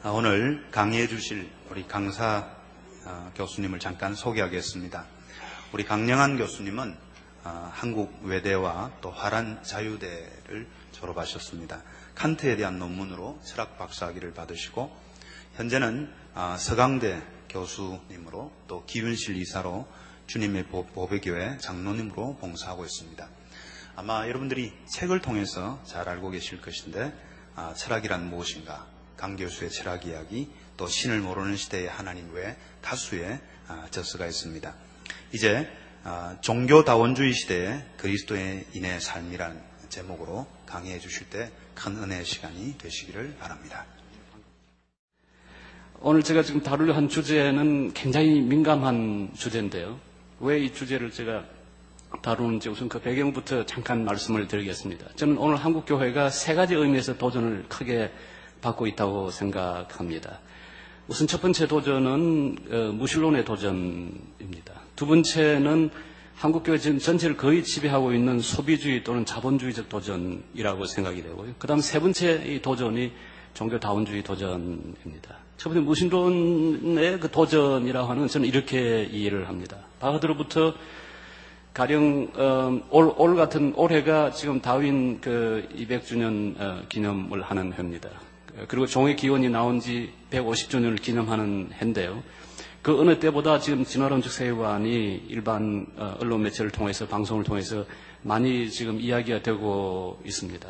오늘 강의해 주실 우리 강사 교수님을 잠깐 소개하겠습니다. 우리 강영한 교수님은 한국 외대와 또 화란 자유대를 졸업하셨습니다. 칸트에 대한 논문으로 철학 박사학위를 받으시고 현재는 서강대 교수님으로 또 기윤실 이사로 주님의 보배교회 장로님으로 봉사하고 있습니다. 아마 여러분들이 책을 통해서 잘 알고 계실 것인데 철학이란 무엇인가, 강 교수의 철학 이야기, 또 신을 모르는 시대의 하나님 외에 다수의 저서가 있습니다. 이제 종교다원주의 시대의 그리스도인의 삶이라는 제목으로 강의해 주실 때 큰 은혜의 시간이 되시기를 바랍니다. 오늘 제가 지금 다루려 한 주제는 굉장히 민감한 주제인데요. 왜 이 주제를 제가 다루는지 우선 그 배경부터 잠깐 말씀을 드리겠습니다. 저는 오늘 한국교회가 세 가지 의미에서 도전을 크게 받고 있다고 생각합니다. 우선 첫 번째 도전은 무신론의 도전입니다. 두 번째는 한국교회 전체를 거의 지배하고 있는 소비주의 또는 자본주의적 도전이라고 생각이 되고요. 그 다음 세 번째 이 도전이 종교다원주의 도전입니다. 첫 번째 무신론의 그 도전이라고 하는 저는 이렇게 이해를 합니다. 바하드로부터 가령 올 같은 올해가 지금 다윈 200주년 기념을 하는 해입니다. 그리고 종의 기원이 나온 지 150주년을 기념하는 해인데요. 그 어느 때보다 지금 진화론적 세계관이 일반 언론 매체를 통해서 방송을 통해서 많이 지금 이야기가 되고 있습니다.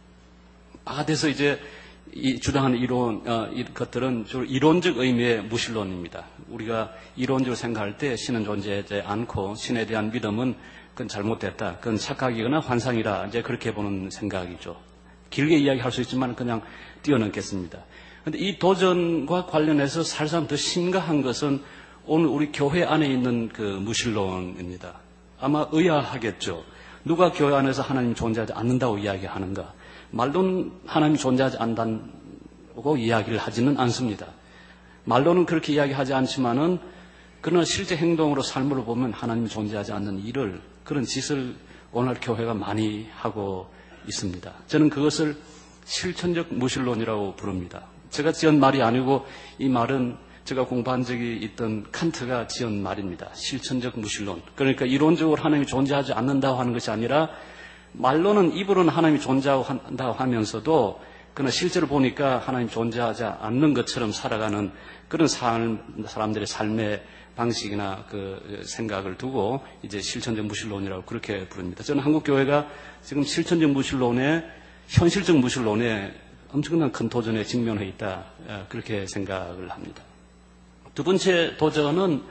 바하드에서 이제 주장하는 이론, 것들은 주로 이론적 의미의 무신론입니다. 우리가 이론적으로 생각할 때 신은 존재하지 않고 신에 대한 믿음은 그건 잘못됐다. 그건 착각이거나 환상이라 이제 그렇게 보는 생각이죠. 길게 이야기할 수 있지만 그냥 뛰어넘겠습니다. 그런데 이 도전과 관련해서 사실상 더 심각한 것은 오늘 우리 교회 안에 있는 그 무신론입니다. 아마 의아하겠죠. 누가 교회 안에서 하나님 존재하지 않는다고 이야기하는가? 말로는 하나님 존재하지 않는다고 이야기를 하지는 않습니다. 말로는 그렇게 이야기하지 않지만은 그러나 실제 행동으로 삶으로 보면 하나님이 존재하지 않는 일을, 그런 짓을 오늘 교회가 많이 하고 있습니다. 저는 그것을 실천적 무신론이라고 부릅니다. 제가 지은 말이 아니고 이 말은 제가 공부한 적이 있던 칸트가 지은 말입니다. 실천적 무신론. 그러니까 이론적으로 하나님이 존재하지 않는다고 하는 것이 아니라 말로는 입으로는 하나님이 존재한다고 하면서도 그러나 실제로 보니까 하나님 존재하지 않는 것처럼 살아가는 그런 사람들의 삶의 방식이나 그 생각을 두고 이제 실천적 무신론이라고 그렇게 부릅니다. 저는 한국 교회가 지금 실천적 무신론에 현실적 무신론에 엄청난 큰 도전에 직면해 있다, 그렇게 생각을 합니다. 두 번째 도전은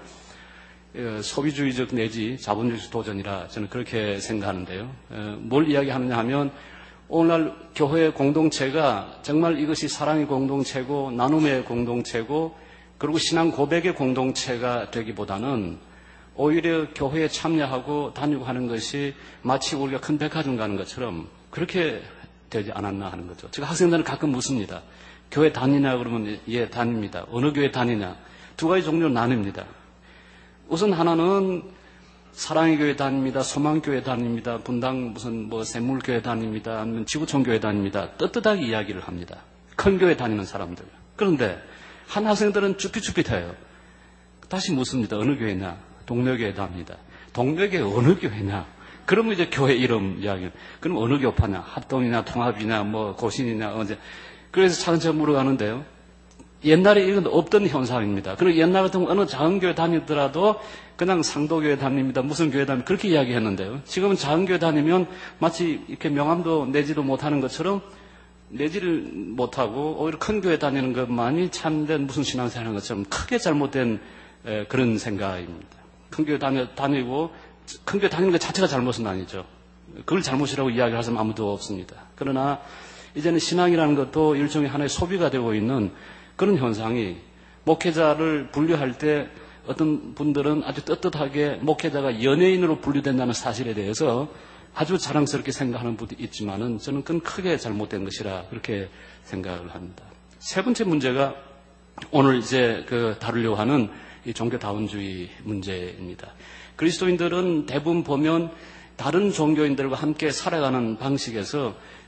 소비주의적 내지 자본주의적 도전이라 저는 그렇게 생각하는데요. 뭘 이야기하느냐 하면 오늘날 교회 공동체가 정말 이것이 사랑의 공동체고 나눔의 공동체고 그리고 신앙 고백의 공동체가 되기보다는 오히려 교회에 참여하고 다니고 하는 것이 마치 우리가 큰 백화점 가는 것처럼 그렇게 되지 않았나 하는 거죠. 제가 학생들은 가끔 묻습니다. 교회 다니냐 그러면 예, 다닙니다. 어느 교회 다니냐? 두 가지 종류로 나뉩니다. 우선 하나는 사랑의 교회 다닙니다. 소망교회 다닙니다. 분당 샘물교회 다닙니다. 아니면 지구촌교회 다닙니다. 떳떳하게 이야기를 합니다. 큰 교회 다니는 사람들. 그런데 한 학생들은 쭈삣쭈삣해요. 다시 묻습니다. 어느 교회냐? 동료교회 다닙니다. 동료교회 어느 교회냐? 그러면 이제 교회 이름 이야기. 그럼 어느 교파냐? 합동이냐, 통합이냐, 고신이냐, 언제. 그래서 차근차근 물어가는데요. 옛날에 이건 없던 현상입니다. 그리고 옛날 같은 어느 작은 교회 다니더라도 그냥 상도교회 다닙니다. 무슨 교회 다닙니다. 그렇게 이야기했는데요. 지금은 작은 교회 다니면 마치 이렇게 명함도 내지도 못하는 것처럼 내지를 못하고 오히려 큰 교회 다니는 것만이 참된 무슨 신앙생활 하는 것처럼 크게 잘못된 그런 생각입니다. 큰 교회 다니고 큰 교회 다니는 것 자체가 잘못은 아니죠. 그걸 잘못이라고 이야기할 사람 아무도 없습니다. 그러나 이제는 신앙이라는 것도 일종의 하나의 소비가 되고 있는 그런 현상이 목회자를 분류할 때 어떤 분들은 아주 떳떳하게 목회자가 연예인으로 분류된다는 사실에 대해서 아주 자랑스럽게 생각하는 분도 있지만은 저는 그건 크게 잘못된 것이라 그렇게 생각을 합니다. 세 번째 문제가 오늘 이제 다루려고 하는 이 종교다원주의 문제입니다. 그리스도인들은 대부분 보면 다른 종교인들과 함께 살아가는 방식에서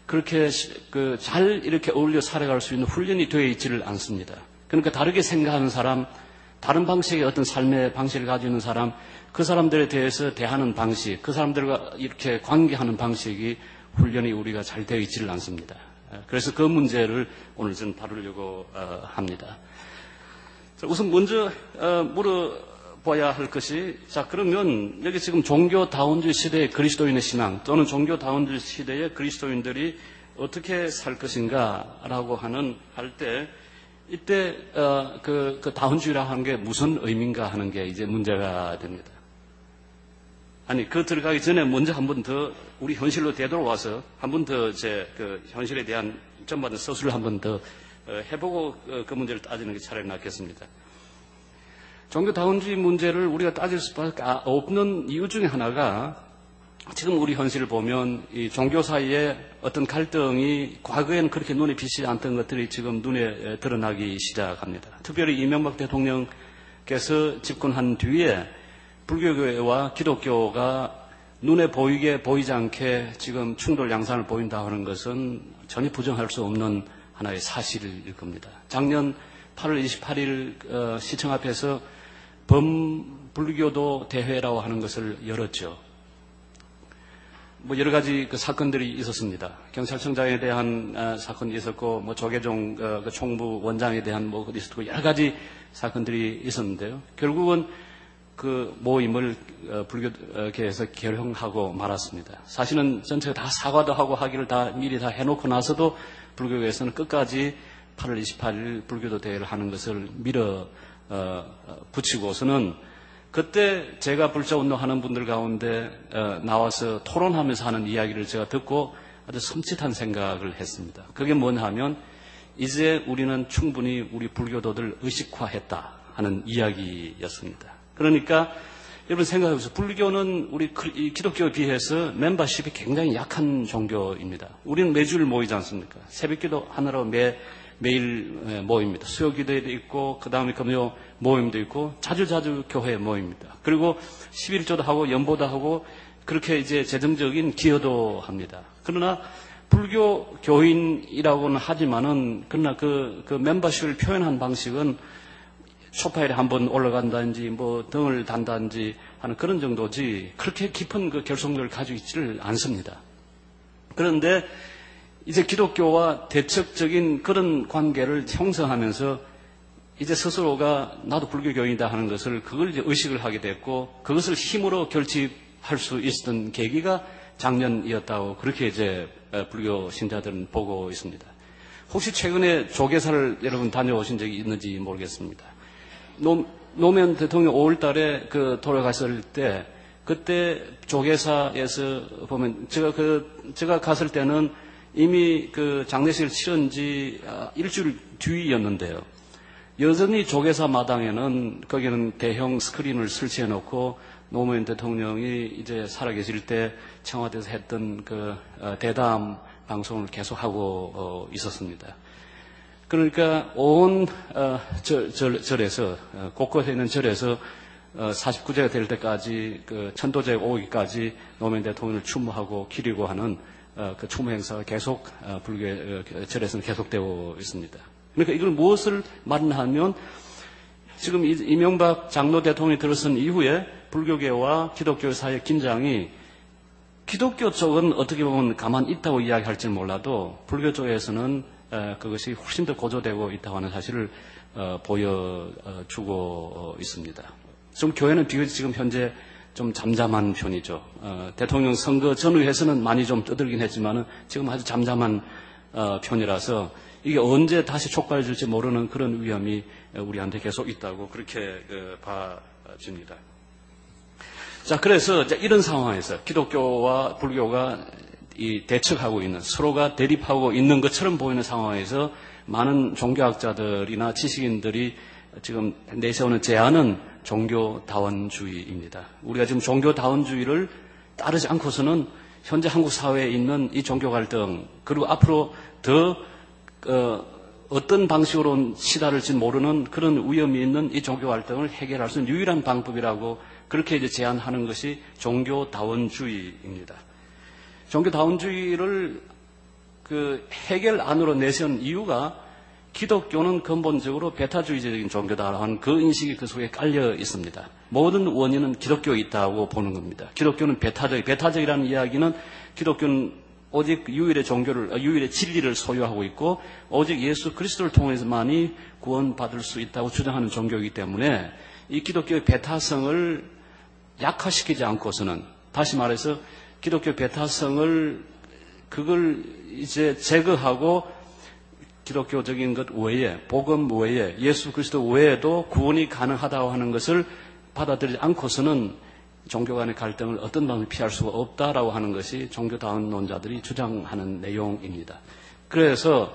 그렇게 잘 이렇게 어울려 살아갈 수 있는 훈련이 되어 있지를 않습니다. 그러니까 다르게 생각하는 사람, 다른 방식의 어떤 삶의 방식을 가지고 있는 사람, 그 사람들에 대해서 대하는 방식, 그 사람들과 이렇게 관계하는 방식이 훈련이 우리가 잘 되어 있지를 않습니다. 그래서 그 문제를 오늘 좀 다루려고 합니다. 우선 먼저 물어봐야 할 것이, 자, 그러면 여기 지금 종교다원주의 시대의 그리스도인의 신앙 또는 종교다원주의 시대의 그리스도인들이 어떻게 살 것인가라고 할 때, 이때 그 다원주의라 하는 게 무슨 의미인가 하는 게 이제 문제가 됩니다. 아니, 들어가기 전에 먼저 한 번 더 우리 현실로 되돌아와서 한 번 더 그 현실에 대한 전반적인 서술을 한 번 더 해보고 그 문제를 따지는 게 차라리 낫겠습니다. 종교다원주의 문제를 우리가 따질 수밖에 없는 이유 중에 하나가, 지금 우리 현실을 보면 이 종교 사이에 어떤 갈등이 과거에는 그렇게 눈에 비치지 않던 것들이 지금 눈에 드러나기 시작합니다. 특별히 이명박 대통령께서 집권한 뒤에 불교계와 기독교가 눈에 보이지 않게 지금 충돌 양상을 보인다 하는 것은 전혀 부정할 수 없는 하나의 사실일 겁니다. 작년 8월 28일 시청 앞에서 범불교도 대회라고 하는 것을 열었죠. 여러 가지 사건들이 있었습니다. 경찰청장에 대한 사건이 있었고, 조계종 총무 원장에 대한 있었고, 여러 가지 사건들이 있었는데요. 결국은 그 모임을 불교계에서 결형하고 말았습니다. 사실은 전체가 다 사과도 하고 하기를 미리 다 해놓고 나서도 불교계에서는 끝까지 8월 28일 불교도 대회를 하는 것을 붙이고서는, 그때 제가 불자운동하는 분들 가운데 나와서 토론하면서 하는 이야기를 제가 듣고 아주 섬찟한 생각을 했습니다. 그게 뭐냐 하면, 이제 우리는 충분히 우리 불교도들 의식화했다 하는 이야기였습니다. 그러니까 여러분 생각해보세요. 불교는 우리 기독교에 비해서 멤버십이 굉장히 약한 종교입니다. 우리는 매주일 모이지 않습니까? 새벽기도 하느라고 매일 모입니다. 수요기도에도 있고, 그 다음에 금요 모임도 있고, 자주 교회에 모입니다. 그리고 11조도 하고, 연보도 하고, 그렇게 이제 재정적인 기여도 합니다. 그러나 불교 교인이라고는 하지만은, 그러나 그 멤버십을 표현한 방식은 소파일에 한번 올라간다든지, 등을 단다든지 하는 그런 정도지, 그렇게 깊은 그 결속력을 가지고 있지를 않습니다. 그런데 이제 기독교와 대척적인 그런 관계를 형성하면서 이제 스스로가 나도 불교교인이다 하는 것을, 그걸 이제 의식을 하게 됐고, 그것을 힘으로 결집할 수 있었던 계기가 작년이었다고 그렇게 이제 불교 신자들은 보고 있습니다. 혹시 최근에 조계사를 여러분 다녀오신 적이 있는지 모르겠습니다. 노무현 대통령 5월 달에 돌아갔을 때, 그때 조계사에서 보면, 제가 갔을 때는 이미 장례식을 치른 지 일주일 뒤였는데요. 여전히 조계사 마당에는, 거기는 대형 스크린을 설치해 놓고 노무현 대통령이 이제 살아계실 때 청와대에서 했던 대담 방송을 계속하고 있었습니다. 그러니까 온 절에서, 곳곳에 있는 절에서 49제가 될 때까지 천도제 오기까지 노무현 대통령을 추모하고 기리고 하는 그 추모 행사가 계속 불교 절에서는 계속되고 있습니다. 그러니까 이걸 무엇을 말하냐면, 지금 이명박 장로 대통령이 들어선 이후에 불교계와 기독교 사이의 긴장이, 기독교 쪽은 어떻게 보면 가만히 있다고 이야기할지 몰라도 불교 쪽에서는 그것이 훨씬 더 고조되고 있다고 하는 사실을 보여주고 있습니다. 좀 교회는 비교적 지금 현재 좀 잠잠한 편이죠. 대통령 선거 전후에서는 많이 좀 떠들긴 했지만은 지금 아주 잠잠한 편이라서 이게 언제 다시 촉발해질지 모르는 그런 위험이 우리한테 계속 있다고 그렇게 봐집니다. 자, 그래서 이런 상황에서 기독교와 불교가 대척하고 있는, 서로가 대립하고 있는 것처럼 보이는 상황에서 많은 종교학자들이나 지식인들이 지금 내세우는 제안은 종교다원주의입니다. 우리가 지금 종교다원주의를 따르지 않고서는 현재 한국 사회에 있는 이 종교 갈등, 그리고 앞으로 더 어떤 방식으로 시달릴지 모르는 그런 위험이 있는 이 종교 갈등을 해결할 수 있는 유일한 방법이라고 그렇게 이제 제안하는 것이 종교다원주의입니다. 종교다원주의를 그 해겔 안으로 내세운 이유가 기독교는 근본적으로 배타주의적인 종교다라는 그 인식이 그 속에 깔려 있습니다. 모든 원인은 기독교에 있다고 보는 겁니다. 기독교는 배타적이라는 이야기는 기독교는 오직 유일의 진리를 소유하고 있고 오직 예수 그리스도를 통해서만이 구원받을 수 있다고 주장하는 종교이기 때문에 이 기독교의 배타성을 약화시키지 않고서는, 다시 말해서 기독교 배타성을 그걸 이제 제거하고 기독교적인 것 외에, 복음 외에, 예수 그리스도 외에도 구원이 가능하다고 하는 것을 받아들이지 않고서는 종교 간의 갈등을 어떤 방식으로 피할 수가 없다라고 하는 것이 종교다원론자들이 주장하는 내용입니다. 그래서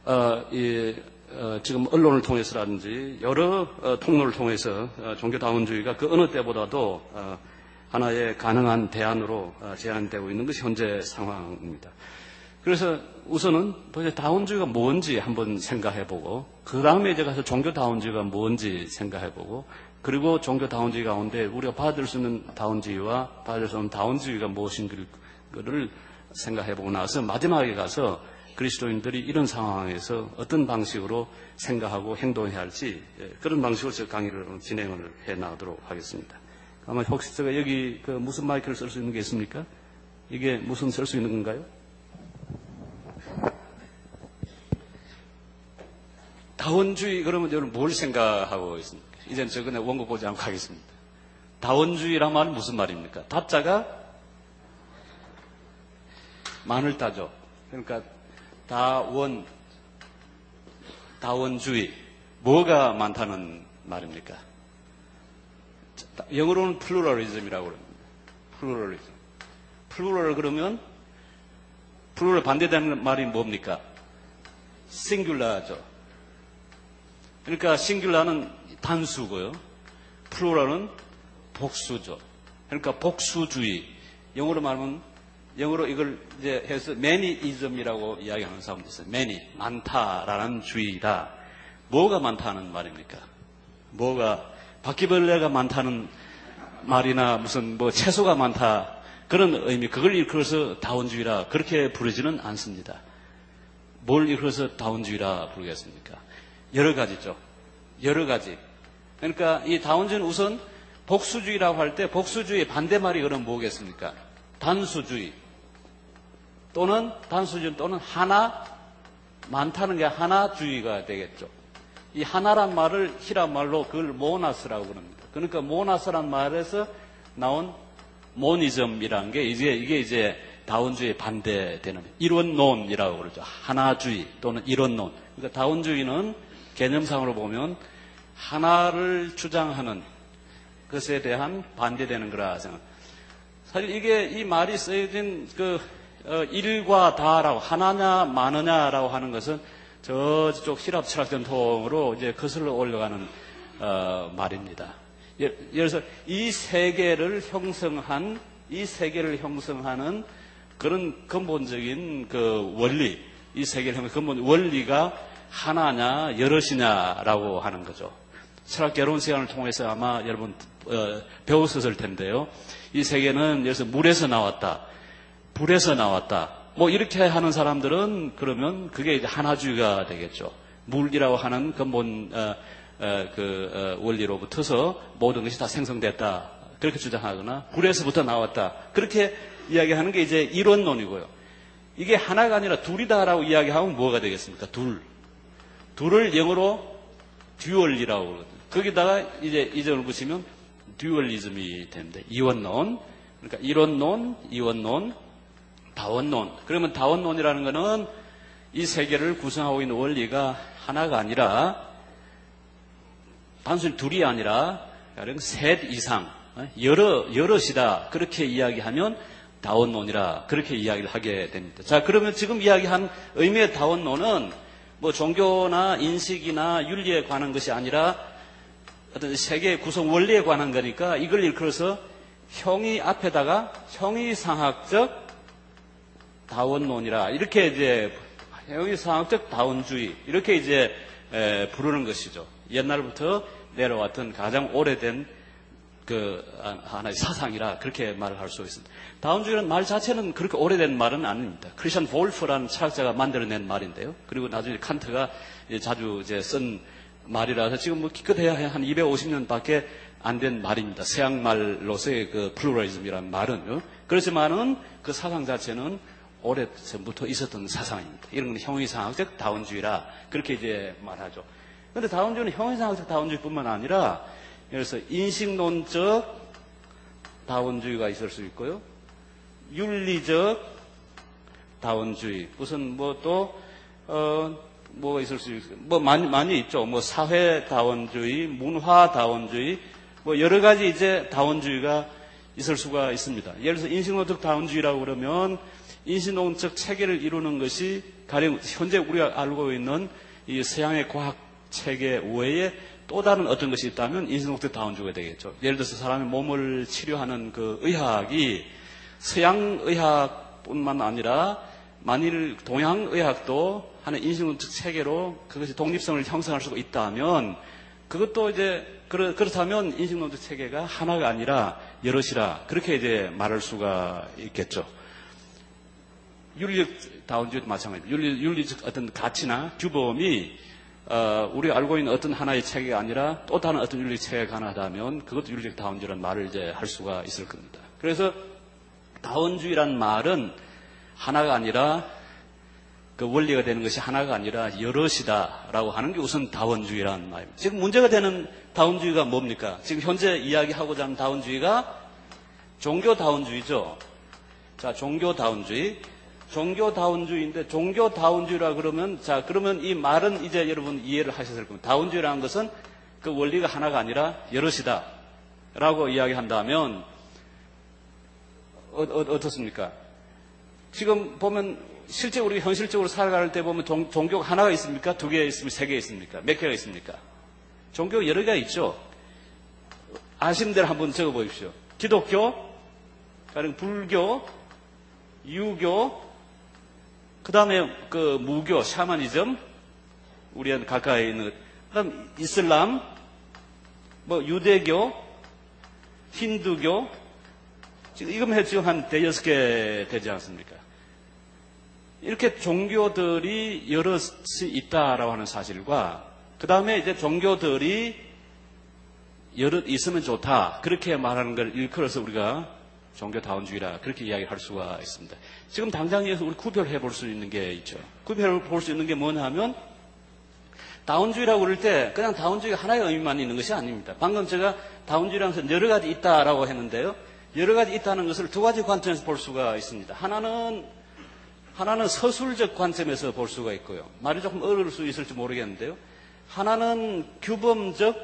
지금 언론을 통해서라든지 여러 통로를 통해서 종교다원주의가 그 어느 때보다도 하나의 가능한 대안으로 제안되고 있는 것이 현재 상황입니다. 그래서 우선은 도대체 다원주의가 뭔지 한번 생각해보고, 그 다음에 이제 가서 종교다원주의가 뭔지 생각해보고, 그리고 종교다원주의 가운데 우리가 받을 수 있는 다원주의와 받을 수 없는 다원주의가 무엇인가를 생각해보고 나서 마지막에 가서 그리스도인들이 이런 상황에서 어떤 방식으로 생각하고 행동해야 할지, 그런 방식으로 저 강의를 진행을 해 나가도록 하겠습니다. 아마 혹시 제가 여기 무슨 마이크를 쓸 수 있는 게 있습니까? 이게 무슨 쓸 수 있는 건가요? 다원주의 그러면 여러분 뭘 생각하고 있습니까? 이제는 저 그냥 원고 보지 않고 하겠습니다. 다원주의란 말은 무슨 말입니까? 다자가 많을 따죠. 그러니까 다원주의. 뭐가 많다는 말입니까? 영어로는 플루럴리즘이라고 그럽니다. 플루럴리즘. 플루럴 그러면 플루럴 반대되는 말이 뭡니까? 싱귤라죠. 그러니까 싱귤라는 단수고요. 플루럴은 복수죠. 그러니까 복수주의. 영어로 말하면, 영어로 이걸 이제 해서 매니이즘이라고 이야기하는 사람도 있어요. 매니, 많다라는 주의다. 뭐가 많다는 말입니까? 뭐가, 바퀴벌레가 많다는 말이나 무슨 채소가 많다. 그런 의미, 그걸 일컬어서 다원주의라 그렇게 부르지는 않습니다. 뭘 일컬어서 다원주의라 부르겠습니까? 여러 가지죠. 여러 가지. 그러니까 이 다원주의는 우선 복수주의라고 할 때 복수주의의 반대말이 그럼 뭐겠습니까? 단수주의 또는 하나, 많다는 게 하나주의가 되겠죠. 이 하나란 말을 히랍 말로 그걸 모나스라고 그럽니다. 그러니까 모나스란 말에서 나온 모니즘이라는 게 이게 이제 다원주의에 반대되는 이론론이라고 그러죠. 하나주의 또는 이론론. 그러니까 다원주의는 개념상으로 보면 하나를 주장하는 것에 대한 반대되는 거라 생각. 사실 이 말이 쓰여진 일과 다라고 하나냐 많으냐라고 하는 것은 저쪽 히랍 철학 전통으로 이제 거슬러 올라가는 말입니다. 예를 들어서 이 세계를 형성하는 그런 근본적인 원리, 이 세계를 형성하는 근본 원리가 하나냐 여럿이냐라고 하는 거죠. 철학 개론 시간을 통해서 아마 여러분 배웠을 텐데요. 이 세계는 예를 들어서 물에서 나왔다, 불에서 나왔다. 이렇게 하는 사람들은 그러면 그게 이제 하나주의가 되겠죠. 물이라고 하는 근본 원리로부터서 모든 것이 다 생성됐다. 그렇게 주장하거나 불에서부터 나왔다. 그렇게 이야기하는 게 이제 이론론이고요. 이게 하나가 아니라 둘이다라고 이야기하면 뭐가 되겠습니까? 둘을 영어로 듀얼이라고 그러거든요. 거기다가 이제 이전을 붙이면 듀얼리즘이 됩니다. 이원론. 그러니까 이론론, 이원론, 다원론. 그러면 다원론이라는 것은 이 세계를 구성하고 있는 원리가 하나가 아니라 단순히 둘이 아니라 셋 이상 여럿이다. 그렇게 이야기하면 다원론이라 그렇게 이야기를 하게 됩니다. 자, 그러면 지금 이야기한 의미의 다원론은 종교나 인식이나 윤리에 관한 것이 아니라 어떤 세계의 구성 원리에 관한 거니까 이걸 일컬어서 형이 앞에다가 형이상학적 다원론이라 이렇게 이제 형이상학적 다원주의 이렇게 이제 부르는 것이죠. 옛날부터 내려왔던 가장 오래된 하나의 사상이라 그렇게 말을 할 수 있습니다. 다원주의라는 말 자체는 그렇게 오래된 말은 아닙니다. 크리스천 볼프라는 철학자가 만들어낸 말인데요. 그리고 나중에 칸트가 자주 쓴 말이라서 지금 뭐 기껏해야 한 250년밖에 안 된 말입니다. 서양말로서의 그 플루럴리즘이라는 말은요. 그렇지만은 그 사상 자체는 오래전부터 있었던 사상입니다. 이런 건 형이상학적 다원주의라 그렇게 이제 말하죠. 그런데 다원주의는 형이상학적 다원주의뿐만 아니라 그래서 인식론적 다원주의가 있을 수 있고요. 윤리적 다원주의. 무슨 뭐가 있을 수 있어요. 뭐 많이 있죠. 뭐 사회 다원주의, 문화 다원주의, 뭐 여러 가지 이제 다원주의가 있을 수가 있습니다. 예를 들어서 인식론적 다원주의라고 그러면 인식론적 체계를 이루는 것이 가령 현재 우리가 알고 있는 이 서양의 과학 체계 외에 또 다른 어떤 것이 있다면 인식론적 다원주의가 되겠죠. 예를 들어서 사람의 몸을 치료하는 그 의학이 서양 의학뿐만 아니라 만일 동양 의학도 하는 인식론적 체계로 그것이 독립성을 형성할 수가 있다면 그것도 이제 그렇다면 인식론적 체계가 하나가 아니라 여럿이라 그렇게 이제 말할 수가 있겠죠. 윤리적 다원주의도 마찬가지입니다. 윤리적 어떤 가치나 규범이 우리가 알고 있는 어떤 하나의 체계가 아니라 또 다른 어떤 윤리적 체계가 가능하다면 그것도 윤리적 다원주의라는 말을 이제 할 수가 있을 겁니다. 그래서 다원주의라는 말은 하나가 아니라 그 원리가 되는 것이 하나가 아니라 여럿이다라고 하는 게 우선 다원주의라는 말입니다. 지금 문제가 되는 다원주의가 뭡니까? 지금 현재 이야기하고자 하는 다원주의가 종교 다원주의죠. 자, 종교 다원주의. 종교 다원주의인데 종교 다원주의라 그러면 그러면 이 말은 이제 여러분 이해를 하셨을 겁니다. 다원주의라는 것은 그 원리가 하나가 아니라 여럿이다라고 이야기한다면 어떻습니까? 지금 보면 실제 우리 현실적으로 살아갈 때 보면 종교가 하나가 있습니까? 두 개 있습니까? 세 개 있습니까? 몇 개가 있습니까? 종교가 여러 개가 있죠. 아시는 대로 한번 적어 보십시오. 기독교, 가령 불교, 유교, 그 다음에 그 무교, 샤머니즘, 우리한테 가까이 있는 것. 그 다음 이슬람, 뭐 유대교, 힌두교, 지금 한 5개 되지 않습니까? 이렇게 종교들이 여럿이 있다라고 하는 사실과 그 다음에 이제 종교들이 여럿 있으면 좋다 그렇게 말하는 걸 일컬어서 우리가 종교 다원주의라 그렇게 이야기할 수가 있습니다. 지금 당장에서 우리 구별해 볼 수 있는 게 있죠. 구별해 볼 수 있는 게 뭐냐 하면 다원주의라고 그럴 때 그냥 다원주의가 하나의 의미만 있는 것이 아닙니다. 방금 제가 다원주의라는 것은 여러 가지 있다라고 했는데요. 여러 가지 있다는 것을 두 가지 관점에서 볼 수가 있습니다. 하나는 서술적 관점에서 볼 수가 있고요. 말이 조금 어려울 수 있을지 모르겠는데요. 하나는 규범적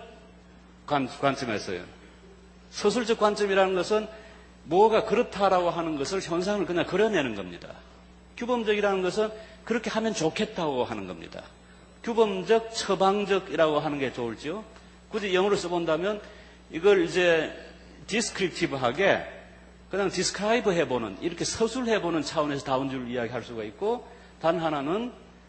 관점에서요. 서술적 관점이라는 것은 뭐가 그렇다라고 하는 것을 현상을 그냥 그려내는 겁니다. 규범적이라는 것은 그렇게 하면 좋겠다고 하는 겁니다. 규범적, 처방적이라고 하는 게 좋을지요. 굳이 영어로 써본다면 이걸 이제 디스크립티브하게 그냥 디스크라이브 해보는 이렇게 서술해보는 차원에서 다원주의를 이야기할 수가 있고 단 하나는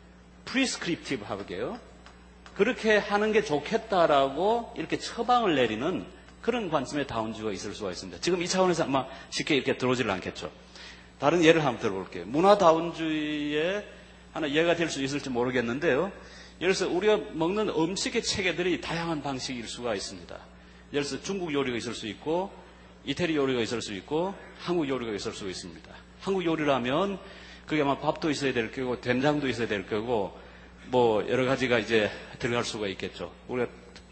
프리스크립티브하게요. 그렇게 하는 게 좋겠다라고 이렇게 처방을 내리는 그런 관점의 다원주의가 있을 수가 있습니다. 지금 이 차원에서 아마 쉽게 이렇게 들어오지를 않겠죠. 다른 예를 한번 들어볼게요. 문화 다원주의의 하나 예가 될 수 있을지 모르겠는데요. 예를 들어서 우리가 먹는 음식의 체계들이 다양한 방식일 수가 있습니다. 예를 들어서 중국 요리가 있을 수 있고 이태리 요리가 있을 수 있고 한국 요리가 있을 수 있습니다. 한국 요리라면 그게 아마 밥도 있어야 될 거고 된장도 있어야 될 거고 뭐 여러 가지가 이제 들어갈 수가 있겠죠. 우리가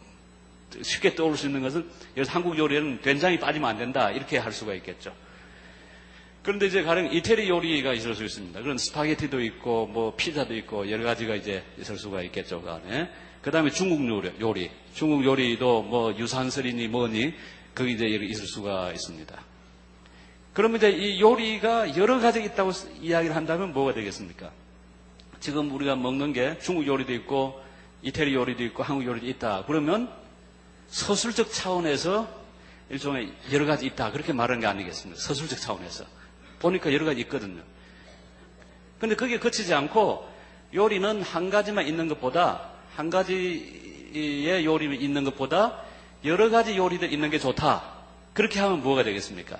쉽게 떠올 수 있는 것은 예를 들어서 한국 요리에는 된장이 빠지면 안 된다 이렇게 할 수가 있겠죠. 그런데 이제 가령 이태리 요리가 있을 수 있습니다. 그런 스파게티도 있고 뭐 피자도 있고 여러 가지가 이제 있을 수가 있겠죠. 그 안에. 그 다음에 중국 요리. 중국 요리도 뭐 유산슬이니 뭐니 거기 이제 있을 수가 있습니다. 그러면 이제 이 요리가 여러 가지 있다고 이야기를 한다면 뭐가 되겠습니까? 지금 우리가 먹는 게 중국 요리도 있고 이태리 요리도 있고 한국 요리도 있다. 그러면 서술적 차원에서 일종의 여러 가지 있다. 그렇게 말하는 게 아니겠습니까? 서술적 차원에서. 보니까 여러 가지 있거든요. 근데 거기에 그치지 않고 요리는 한 가지만 있는 것보다 한 가지의 요리만 있는 것보다 여러 가지 요리들 있는 게 좋다. 그렇게 하면 뭐가 되겠습니까?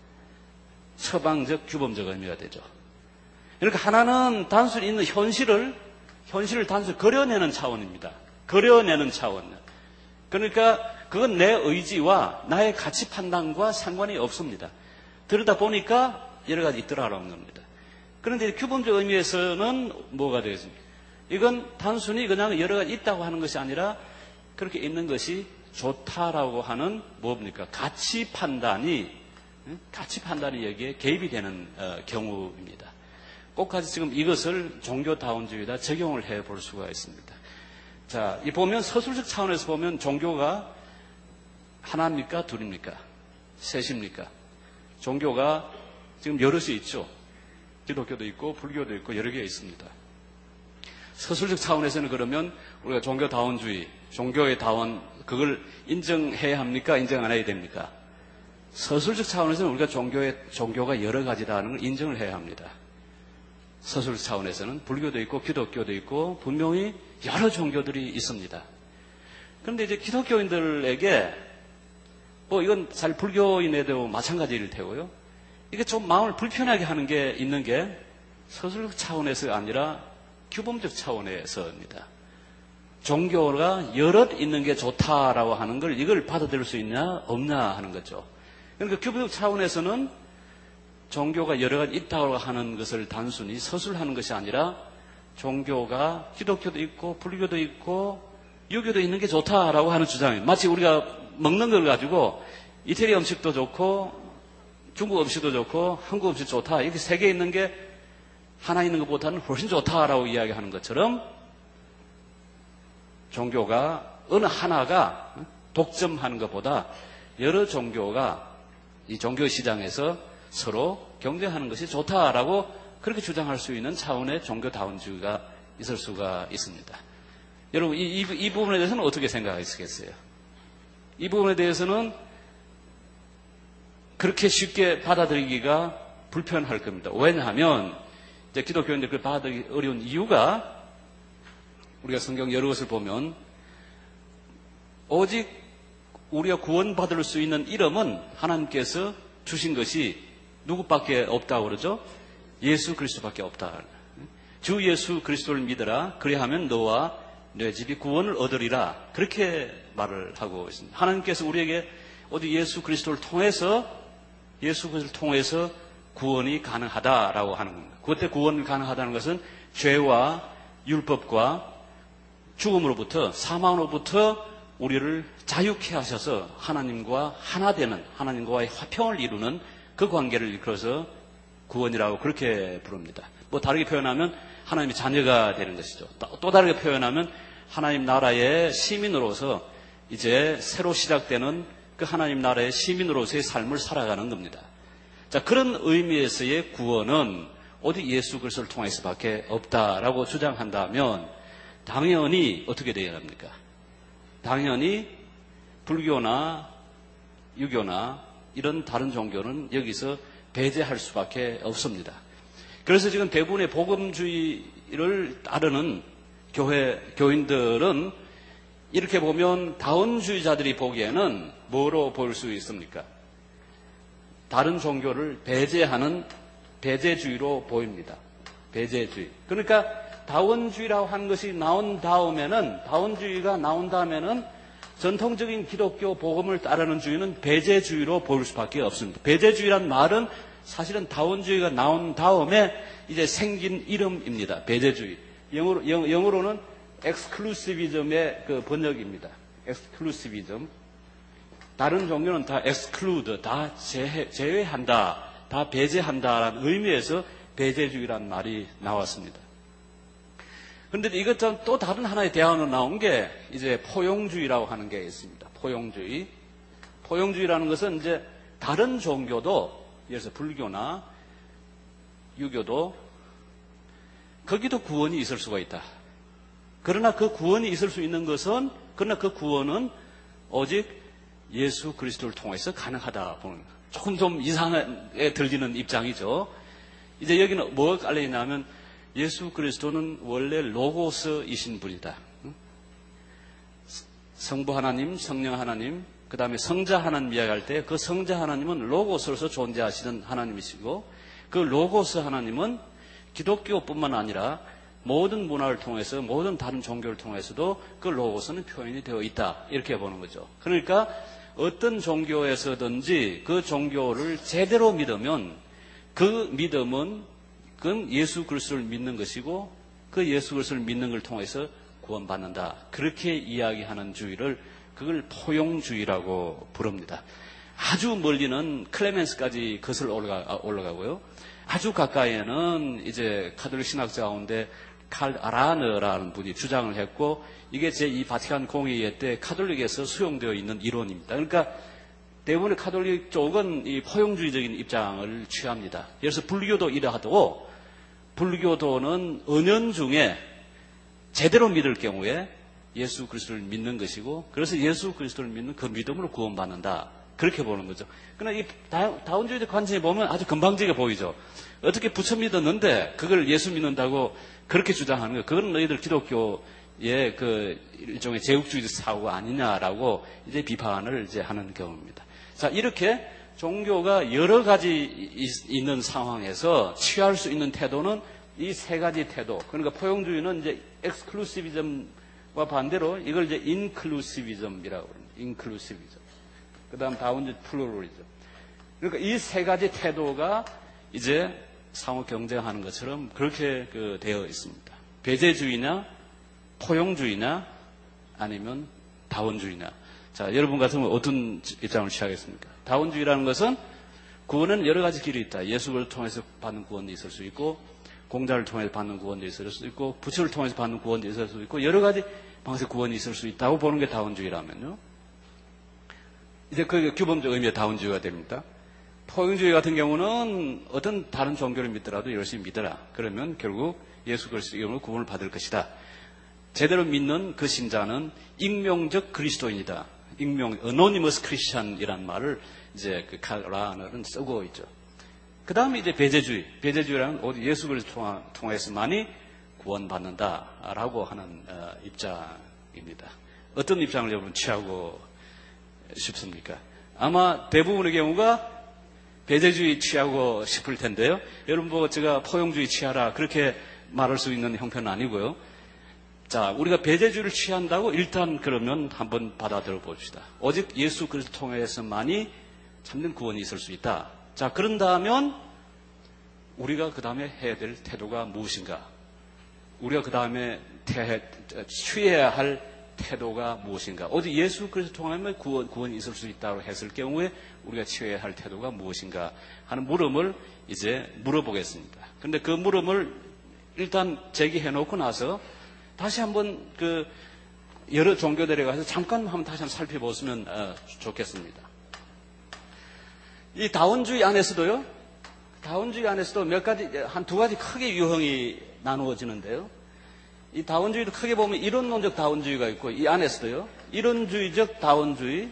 처방적, 규범적 의미가 되죠. 그러니까 하나는 단순히 있는 현실을 단순히 그려내는 차원입니다. 그려내는 차원. 그러니까 그건 내 의지와 나의 가치 판단과 상관이 없습니다. 들여다 보니까 여러 가지 있더라라는 겁니다. 그런데 규범적 의미에서는 뭐가 되겠습니까? 이건 단순히 그냥 여러 가지 있다고 하는 것이 아니라 그렇게 있는 것이 좋다라고 하는 뭡니까? 가치 판단이 여기에 개입이 되는 경우입니다. 꼭까지 지금 이것을 종교다원주의에다 적용을 해 볼 수가 있습니다. 자, 이 보면 서술적 차원에서 보면 종교가 하나입니까? 둘입니까? 셋입니까? 종교가 지금 여럿이 있죠. 기독교도 있고 불교도 있고 여러 개 있습니다. 서술적 차원에서는 그러면 우리가 종교다원주의, 종교의 다원, 그걸 인정해야 합니까? 인정 안 해야 됩니까? 서술적 차원에서는 우리가 종교가 여러 가지라는 걸 인정을 해야 합니다. 서술적 차원에서는 불교도 있고 기독교도 있고 분명히 여러 종교들이 있습니다. 그런데 이제 기독교인들에게 이건 사실 불교인에도 마찬가지일 테고요. 이게 좀 마음을 불편하게 하는 게 있는 게 서술적 차원에서가 아니라 규범적 차원에서입니다. 종교가 여럿 있는 게 좋다라고 하는 걸 이걸 받아들일 수 있냐 없냐 하는 거죠. 그러니까 규범적 차원에서는 종교가 여러 가지 있다고 하는 것을 단순히 서술하는 것이 아니라 종교가 기독교도 있고 불교도 있고 유교도 있는 게 좋다라고 하는 주장이에요. 마치 우리가 먹는 걸 가지고 이태리 음식도 좋고 중국 음식도 좋고 한국 음식 좋다 이렇게 세 개 있는 게 하나 있는 것보다는 훨씬 좋다라고 이야기하는 것처럼 종교가 어느 하나가 독점하는 것보다 여러 종교가 이 종교 시장에서 서로 경쟁하는 것이 좋다라고 그렇게 주장할 수 있는 차원의 종교다원주의가 있을 수가 있습니다. 여러분 이 부분에 대해서는 어떻게 생각하시겠어요? 이 부분에 대해서는 그렇게 쉽게 받아들이기가 불편할 겁니다. 왜냐하면 이제 기독교인들 그걸 받아들이기 어려운 이유가 우리가 성경 여러 것을 보면 오직 우리가 구원받을 수 있는 이름은 하나님께서 주신 것이 누구밖에 없다고 그러죠? 예수 그리스도밖에 없다. 주 예수 그리스도를 믿어라. 그리하면 너와 내 집이 구원을 얻으리라. 그렇게 말을 하고 있습니다. 하나님께서 우리에게 오직 예수 그리스도를 통해서 구원이 가능하다라고 하는 겁니다. 그때 구원이 가능하다는 것은 죄와 율법과 죽음으로부터 사망으로부터 우리를 자유케 하셔서 하나님과 하나 되는 하나님과의 화평을 이루는 그 관계를 이끌어서 구원이라고 그렇게 부릅니다. 다르게 표현하면 하나님의 자녀가 되는 것이죠. 또 다르게 표현하면 하나님 나라의 시민으로서 이제 새로 시작되는 그 하나님 나라의 시민으로서의 삶을 살아가는 겁니다. 자, 그런 의미에서의 구원은 오직 예수 그리스도를 통해서밖에 없다라고 주장한다면 당연히 어떻게 되어야 합니까? 당연히 불교나 유교나 이런 다른 종교는 여기서 배제할 수밖에 없습니다. 그래서 지금 대부분의 복음주의를 따르는 교인들은 이렇게 보면 다원주의자들이 보기에는 뭐로 볼 수 있습니까? 다른 종교를 배제하는 배제주의로 보입니다. 배제주의. 그러니까 다원주의라고 하는 것이 다원주의가 나온 다음에는 전통적인 기독교 복음을 따르는 주의는 배제주의로 보일 수밖에 없습니다. 배제주의란 말은 사실은 다원주의가 나온 다음에 이제 생긴 이름입니다. 배제주의. 영어로는 exclusivism의 그 번역입니다. exclusivism. 다른 종교는 다 exclude, 다 제외한다, 다 배제한다라는 의미에서 배제주의라는 말이 나왔습니다. 그런데 이것처럼 또 다른 하나의 대안으로 나온 게 이제 포용주의라고 하는 게 있습니다. 포용주의. 포용주의라는 것은 이제 다른 종교도, 예를 들어서 불교나 유교도 거기도 구원이 있을 수가 있다. 그러나 그 구원이 있을 수 있는 것은, 그러나 그 구원은 오직 예수 그리스도를 통해서 가능하다 보는 거예요. 조금 좀 이상하게 들리는 입장이죠. 이제 여기는 뭐가 깔려있냐면 예수 그리스도는 원래 로고스이신 분이다. 성부 하나님, 성령 하나님, 그 다음에 성자 하나님 이야기할 때 그 성자 하나님은 로고스로서 존재하시는 하나님이시고 그 로고스 하나님은 기독교뿐만 아니라 모든 문화를 통해서 모든 다른 종교를 통해서도 그 로고스는 표현이 되어 있다. 이렇게 보는 거죠. 그러니까 어떤 종교에서든지 그 종교를 제대로 믿으면 그 믿음은 그건 예수 그리스도를 믿는 것이고 그 예수 그리스도를 믿는 걸 통해서 구원받는다. 그렇게 이야기하는 주의를 그걸 포용주의라고 부릅니다. 아주 멀리는 클레멘스까지 거슬러 올라가고요. 아주 가까이에는 이제 카톨릭 신학자 가운데 칼 아라너라는 분이 주장을 했고 이게 제2 바티칸 공의회 때 카톨릭에서 수용되어 있는 이론입니다. 그러니까 대부분의 카톨릭 쪽은 이 포용주의적인 입장을 취합니다. 그래서 불교도 이러하고 불교도는 은연중에 제대로 믿을 경우에 예수 그리스도를 믿는 것이고 그래서 예수 그리스도를 믿는 그 믿음으로 구원받는다. 그렇게 보는 거죠. 그러나 이 다원주의적 관점에 보면 아주 건방지게 보이죠. 어떻게 부처 믿었는데 그걸 예수 믿는다고 그렇게 주장하는 거예요. 그건 너희들 기독교의 그 일종의 제국주의적 사고가 아니냐라고 이제 비판을 이제 하는 경우입니다. 자, 이렇게 종교가 여러 가지 있는 상황에서 취할 수 있는 태도는 이 세 가지 태도. 그러니까 포용주의는 이제 엑스클루시비즘과 반대로 이걸 이제 인클루시비즘이라고 합니다. 인클루시비즘. 그 다음 다운주의 플루럴리즘. 그러니까 이 세 가지 태도가 이제 상호 경쟁하는 것처럼 그렇게 되어 있습니다. 배제주의냐, 포용주의냐, 아니면 다원주의냐. 자, 여러분 같으면 어떤 입장을 취하겠습니까? 다원주의라는 것은 구원은 여러 가지 길이 있다. 예수를 통해서 받는 구원도 있을 수 있고, 공자를 통해서 받는 구원도 있을 수 있고, 부처를 통해서 받는 구원도 있을 수 있고, 여러 가지 방식의 구원이 있을 수 있다고 보는 게 다원주의라면요. 이제 그게 규범적 의미의 다원주의가 됩니다. 포용주의 같은 경우는 어떤 다른 종교를 믿더라도 열심히 믿어라. 그러면 결국 예수 그리스도의 이름으로 구원을 받을 것이다. 제대로 믿는 그 신자는 익명적 그리스도인이다. 익명, anonymous Christian이라는 말을 이제 그 칼라너는 쓰고 있죠. 그 다음에 이제 배제주의. 배제주의라는 오직 예수 그리스도 통해서만이 구원받는다라고 하는 입장입니다. 어떤 입장을 여러분 취하고 싶습니까? 아마 대부분의 경우가 배제주의 취하고 싶을 텐데요. 여러분 보고 제가 포용주의 취하라 그렇게 말할 수 있는 형편은 아니고요. 자, 우리가 배제주의를 취한다고 일단 그러면 한번 받아들여 봅시다. 오직 예수 그리스도 통해서만이 참된 구원이 있을 수 있다. 자, 그런다면 우리가 그 다음에 해야 될 태도가 무엇인가? 우리가 그 다음에 취해야 할 태도가 무엇인가? 오직 예수 그리스도 통하면 구원이 있을 수 있다고 했을 경우에 우리가 취해야 할 태도가 무엇인가 하는 물음을 이제 물어보겠습니다. 그런데 그 물음을 일단 제기해 놓고 나서 다시 한번 여러 종교들에 가서 잠깐 한번 다시 한번 살펴보시면 좋겠습니다. 이 다원주의 안에서도요, 다원주의 안에서도 두 가지 크게 유형이 나누어지는데요. 이 다원주의도 크게 보면 이론론적 다원주의가 있고, 이 안에서도요, 이론주의적 다원주의,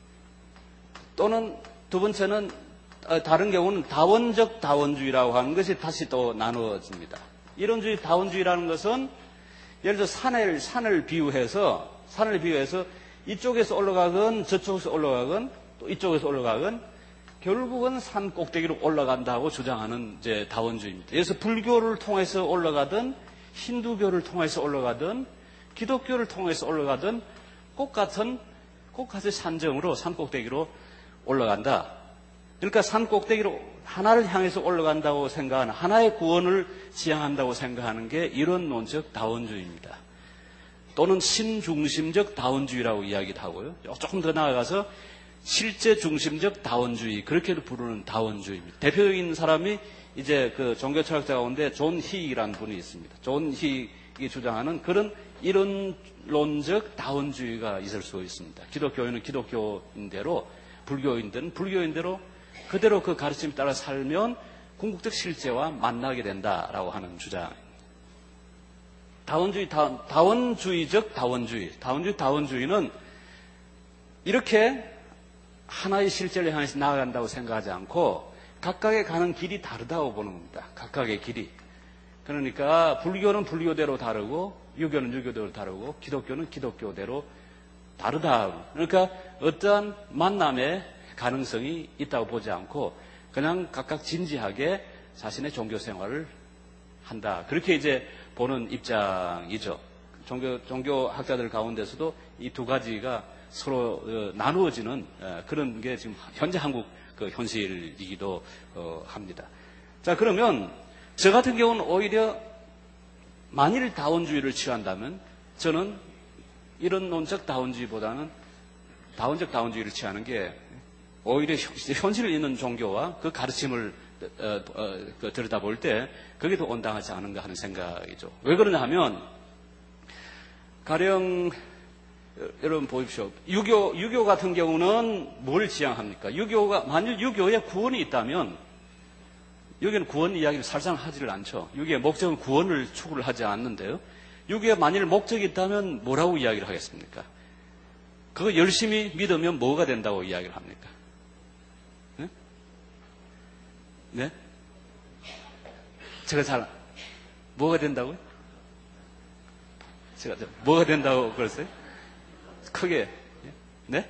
또는 두 번째는, 다른 경우는 다원적 다원주의라고 하는 것이 다시 또 나누어집니다. 이론주의 다원주의라는 것은, 예를 들어 산을 비유해서 이쪽에서 올라가건 저쪽에서 올라가건 또 이쪽에서 올라가건 결국은 산 꼭대기로 올라간다고 주장하는 이제 다원주의입니다. 그래서 불교를 통해서 올라가든 힌두교를 통해서 올라가든 기독교를 통해서 올라가든 똑같은 산정으로 산 꼭대기로 올라간다. 그러니까 산 꼭대기로 하나를 향해서 올라간다고 생각하는, 하나의 구원을 지향한다고 생각하는 게 이론론적 다원주의입니다. 또는 신중심적 다원주의라고 이야기도 하고요. 조금 더 나아가서 실제 중심적 다원주의, 그렇게도 부르는 다원주의입니다. 대표적인 사람이 이제 그 종교철학자 가운데 존 히익이라는 분이 있습니다. 존 히익이 주장하는 그런 이론론적 다원주의가 있을 수 있습니다. 기독교인은 기독교인대로, 불교인들은 불교인대로 그대로 그 가르침에 따라 살면 궁극적 실제와 만나게 된다라고 하는 주장입니다. 다원주의적 다원주의는 이렇게 하나의 실제를 향해서 나아간다고 생각하지 않고 각각의 가는 길이 다르다고 보는 겁니다. 각각의 길이. 그러니까 불교는 불교대로 다르고 유교는 유교대로 다르고 기독교는 기독교대로 다르다. 그러니까 어떠한 만남의 가능성이 있다고 보지 않고 그냥 각각 진지하게 자신의 종교 생활을 한다. 그렇게 이제 보는 입장이죠. 종교학자들 가운데서도 이 두 가지가 서로 나누어지는 그런 게 지금 현재 한국 그 현실이기도 합니다. 자, 그러면 저 같은 경우는 오히려 만일 다원주의를 취한다면 저는 이런론적 다원주의보다는 다원적 다원주의를 취하는 게 오히려 현실을 있는 종교와 그 가르침을 들여다볼 때 그게 더 온당하지 않은가 하는 생각이죠. 왜 그러냐 하면 가령 여러분 보십시오. 유교 같은 경우는 뭘 지향합니까? 만일 유교에 구원이 있다면 유교는 구원 이야기를 살살 하지를 않죠. 유교의 목적은 구원을 추구를 하지 않는데요. 유교에 만일 목적이 있다면 뭐라고 이야기를 하겠습니까? 그거 열심히 믿으면 뭐가 된다고 이야기를 합니까? 네? 네? 제가 뭐가 된다고요? 제가 뭐가 된다고 그랬어요? 크게. 네?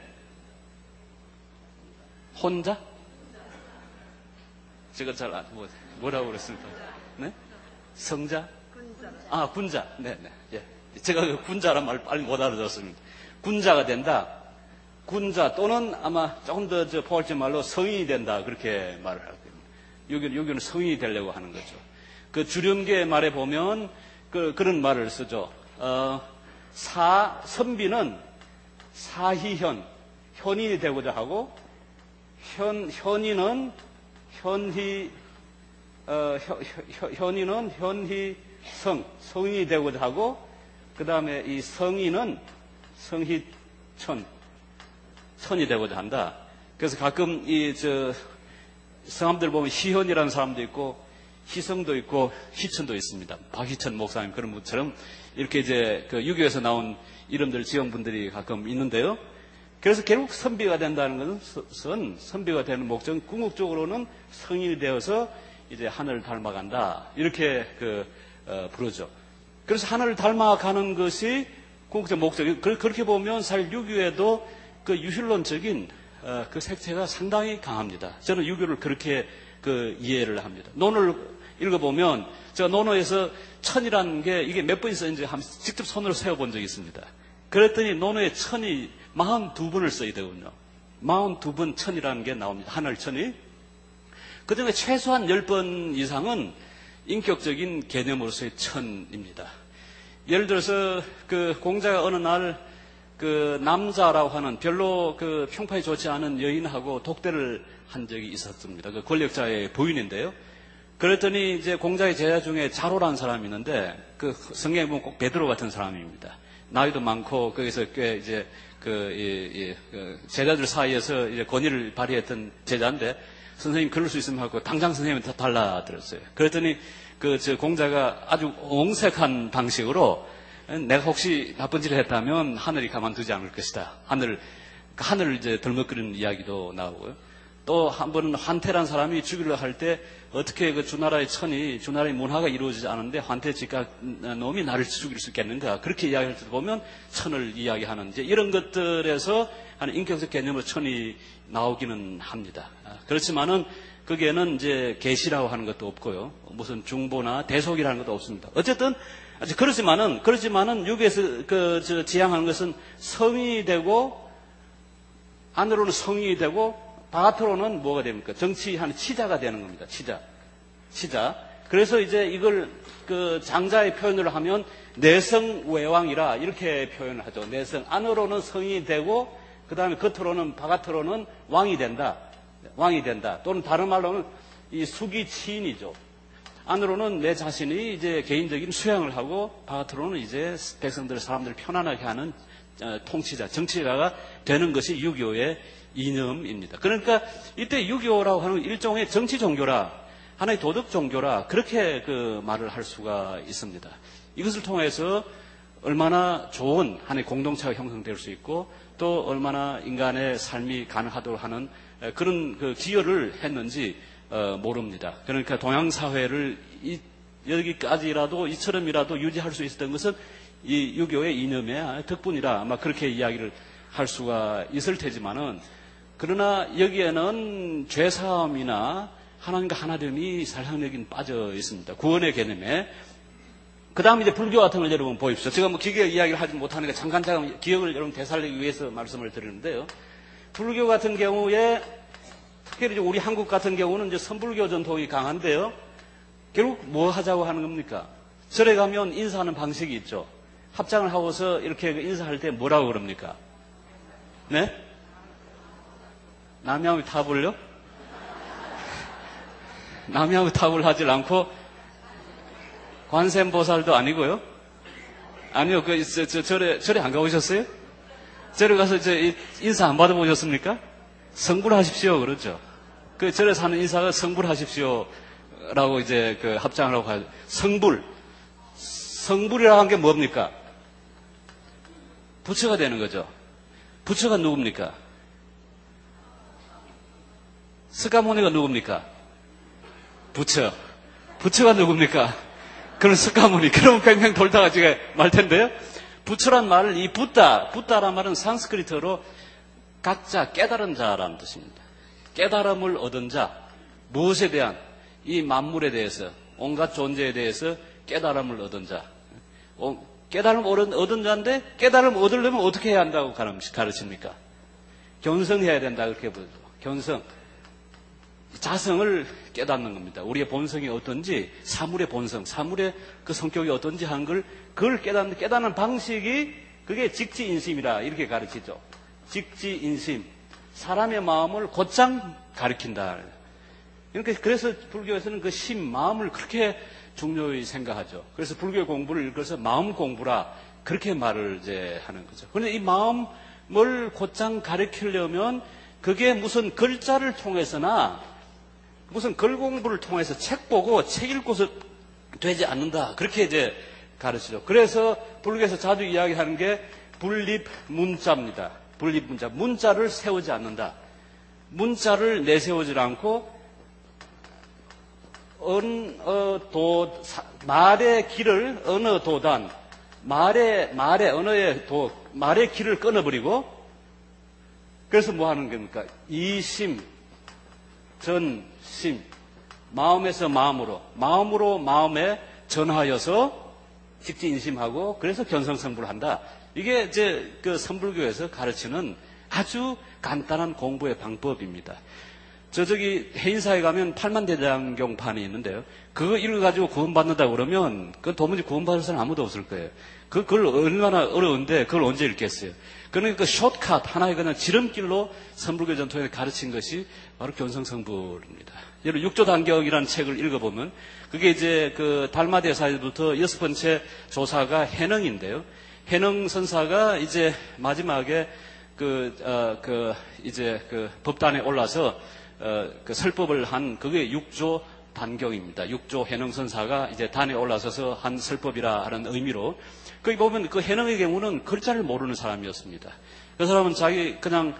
혼자? 제가 뭐라고 그랬습니까? 네? 성자? 군자. 군자. 네네. 예. 제가 그 군자란 말 빨리 못 알아들었습니다. 군자가 된다. 군자 또는 아마 조금 더 포괄적 말로 성인이 된다. 그렇게 말을 하거든요. 유교는 성인이 되려고 하는 거죠. 그 주렴계 말에 보면 그런 말을 쓰죠. 선비는 사희현, 현인이 되고자 하고, 현인은 현희성, 성인이 되고자 하고, 그 다음에 이 성인은 천이 되고자 한다. 그래서 가끔 성함들 보면 희현이라는 사람도 있고, 희성도 있고, 희천도 있습니다. 박희천 목사님 그런 분처럼 이렇게 이제 그 유교에서 나온 이름들 지은 분들이 가끔 있는데요. 그래서 결국 선비가 된다는 것은 선비가 되는 목적은 궁극적으로는 성인이 되어서 이제 하늘을 닮아간다. 이렇게 부르죠. 그래서 하늘을 닮아가는 것이 궁극적 목적이 그렇게 보면 사실 유교에도 그 유실론적인 그 색채가 상당히 강합니다. 저는 유교를 그렇게 이해를 합니다. 논을 읽어보면 제가 논어에서 천이라는 게 이게 몇 번 있었는지 직접 손으로 세어본 적이 있습니다. 그랬더니 논어에 천이 42번을 써야 되거든요. 42번 천이라는 게 나옵니다. 하늘 천이. 그 중에 최소한 10번 이상은 인격적인 개념으로서의 천입니다. 예를 들어서 그 공자가 어느 날 그 남자라고 하는 별로 그 평판이 좋지 않은 여인하고 독대를 한 적이 있었습니다. 그 권력자의 부인인데요. 그랬더니 이제 공자의 제자 중에 자로라는 사람이 있는데 그 성경에 보면 꼭 베드로 같은 사람입니다. 나이도 많고 거기서 꽤 이제 제자들 사이에서 이제 권위를 발휘했던 제자인데 선생님 그럴 수 있으면 하고 당장 선생님한테 달라들었어요. 그랬더니 공자가 아주 옹색한 방식으로 내가 혹시 나쁜 짓을 했다면 하늘이 가만두지 않을 것이다. 하늘을 이제 덜먹거리는 이야기도 나오고요. 또 한 번은 환태란 사람이 죽이려 할 때 어떻게 주나라의 문화가 이루어지지 않은데 환태 직각 놈이 나를 죽일 수 있겠는가. 그렇게 이야기할 때 보면 천을 이야기하는 이제 이런 것들에서 하는 인격적 개념으로 천이 나오기는 합니다. 그렇지만은 거기에는 이제 계시라고 하는 것도 없고요. 무슨 중보나 대속이라는 것도 없습니다. 어쨌든 그렇지만은 유교에서 지향하는 것은 성인이 되고 안으로는 성인이 되고 바깥으로는 뭐가 됩니까? 정치하는 치자가 되는 겁니다. 치자. 그래서 이제 이걸 장자의 표현을 하면 내성외왕이라 이렇게 표현을 하죠. 내성 안으로는 성인이 되고 그 다음에 바깥으로는 왕이 된다. 또는 다른 말로는 이 수기치인이죠. 안으로는 내 자신이 이제 개인적인 수양을 하고 바깥으로는 이제 사람들을 편안하게 하는 통치자, 정치자가 되는 것이 유교의 이념입니다. 그러니까 이때 유교라고 하는 일종의 정치 종교라, 하나의 도덕 종교라 그렇게 말을 할 수가 있습니다. 이것을 통해서 얼마나 좋은 하나의 공동체가 형성될 수 있고 또 얼마나 인간의 삶이 가능하도록 하는 그런 기여를 했는지 모릅니다. 그러니까 동양 사회를 여기까지라도 이처럼이라도 유지할 수 있었던 것은 이 유교의 이념의 덕분이라 아마 그렇게 이야기를 할 수가 있을 테지만은, 그러나 여기에는 죄사함이나 하나님과 하나됨이 살상력이 빠져 있습니다. 구원의 개념에. 그 다음 이제 불교 같은 걸 여러분 보십시오. 제가 뭐 기계 이야기를 하지 못하니까 잠깐 기억을 여러분 되살리기 위해서 말씀을 드리는데요. 불교 같은 경우에 특별히 우리 한국 같은 경우는 이제 선불교 전통이 강한데요. 결국 뭐 하자고 하는 겁니까? 절에 가면 인사하는 방식이 있죠. 합장을 하고서 이렇게 인사할 때 뭐라고 그럽니까? 네? 남양의 탑을요? 남양의 탑을 하질 않고 관세음보살도 아니고요. 아니요, 절에 안 가보셨어요? 절에 가서 인사 안 받아보셨습니까? 성불하십시오, 그러죠. 그 절에 사는 인사가 성불하십시오라고 이제 그 합장을 하고 가요. 성불이라고 한 게 뭡니까? 부처가 되는 거죠. 부처가 누굽니까? 스가모니가 누굽니까? 부처. 부처가 누굽니까? 그럼 스가모니. 그럼 그냥 돌다가 제가 말 텐데요. 부처란 말을 이 붓다란 말은 산스크리트어로 각자 깨달은 자라는 뜻입니다. 깨달음을 얻은 자, 무엇에 대한 이 만물에 대해서, 온갖 존재에 대해서 깨달음을 얻은 자. 깨달음을 얻은 자인데 깨달음 얻으려면 어떻게 해야 한다고 가르칩니까? 견성해야 된다 그렇게 보죠. 견성. 자성을 깨닫는 겁니다. 우리의 본성이 어떤지, 사물의 본성, 사물의 그 성격이 어떤지 하는 그걸 깨닫는 방식이 그게 직지인심이라 이렇게 가르치죠. 직지인심. 사람의 마음을 곧장 가리킨다. 그래서 불교에서는 그 심, 마음을 그렇게 중요히 생각하죠. 그래서 불교 공부를 읽어서 마음 공부라 그렇게 말을 이제 하는 거죠. 그런데 이 마음을 곧장 가리키려면 그게 무슨 글자를 통해서나 무슨 글 공부를 통해서 책 보고 책 읽고서 되지 않는다. 그렇게 이제 가르치죠. 그래서 불교에서 자주 이야기하는 게 분립문자입니다. 분립문자. 문자를 세우지 않는다. 문자를 내세우지 않고 말의 길을 어느 도단, 말의 길을 끊어버리고, 그래서 뭐 하는 겁니까? 이심, 전심, 마음에서 마음으로 마음에 전하여서 직지인심하고, 그래서 견성성불을 한다. 이게 이제 그 선불교에서 가르치는 아주 간단한 공부의 방법입니다. 저기 해인사에 가면 팔만대장경판이 있는데요. 그거 읽어가지고 구원받는다고 그러면 그건 도무지 구원받을 사람 아무도 없을 거예요. 그걸 얼마나 어려운데 그걸 언제 읽겠어요. 그러니까 그 숏컷 하나의 그냥 지름길로 선불교 전통에 가르친 것이 바로 견성성불입니다. 여러분 육조단경이라는 책을 읽어보면 그게 이제 그 달마대사에부터 6번째 조사가 해능인데요. 해능 선사가 이제 마지막에 이제 법단에 올라서 그 설법을 한 그게 육조 단경입니다. 육조 해능선사가 이제 단에 올라서서 한 설법이라 하는 의미로 거기 보면 그 해능의 경우는 글자를 모르는 사람이었습니다. 그 사람은 자기 그냥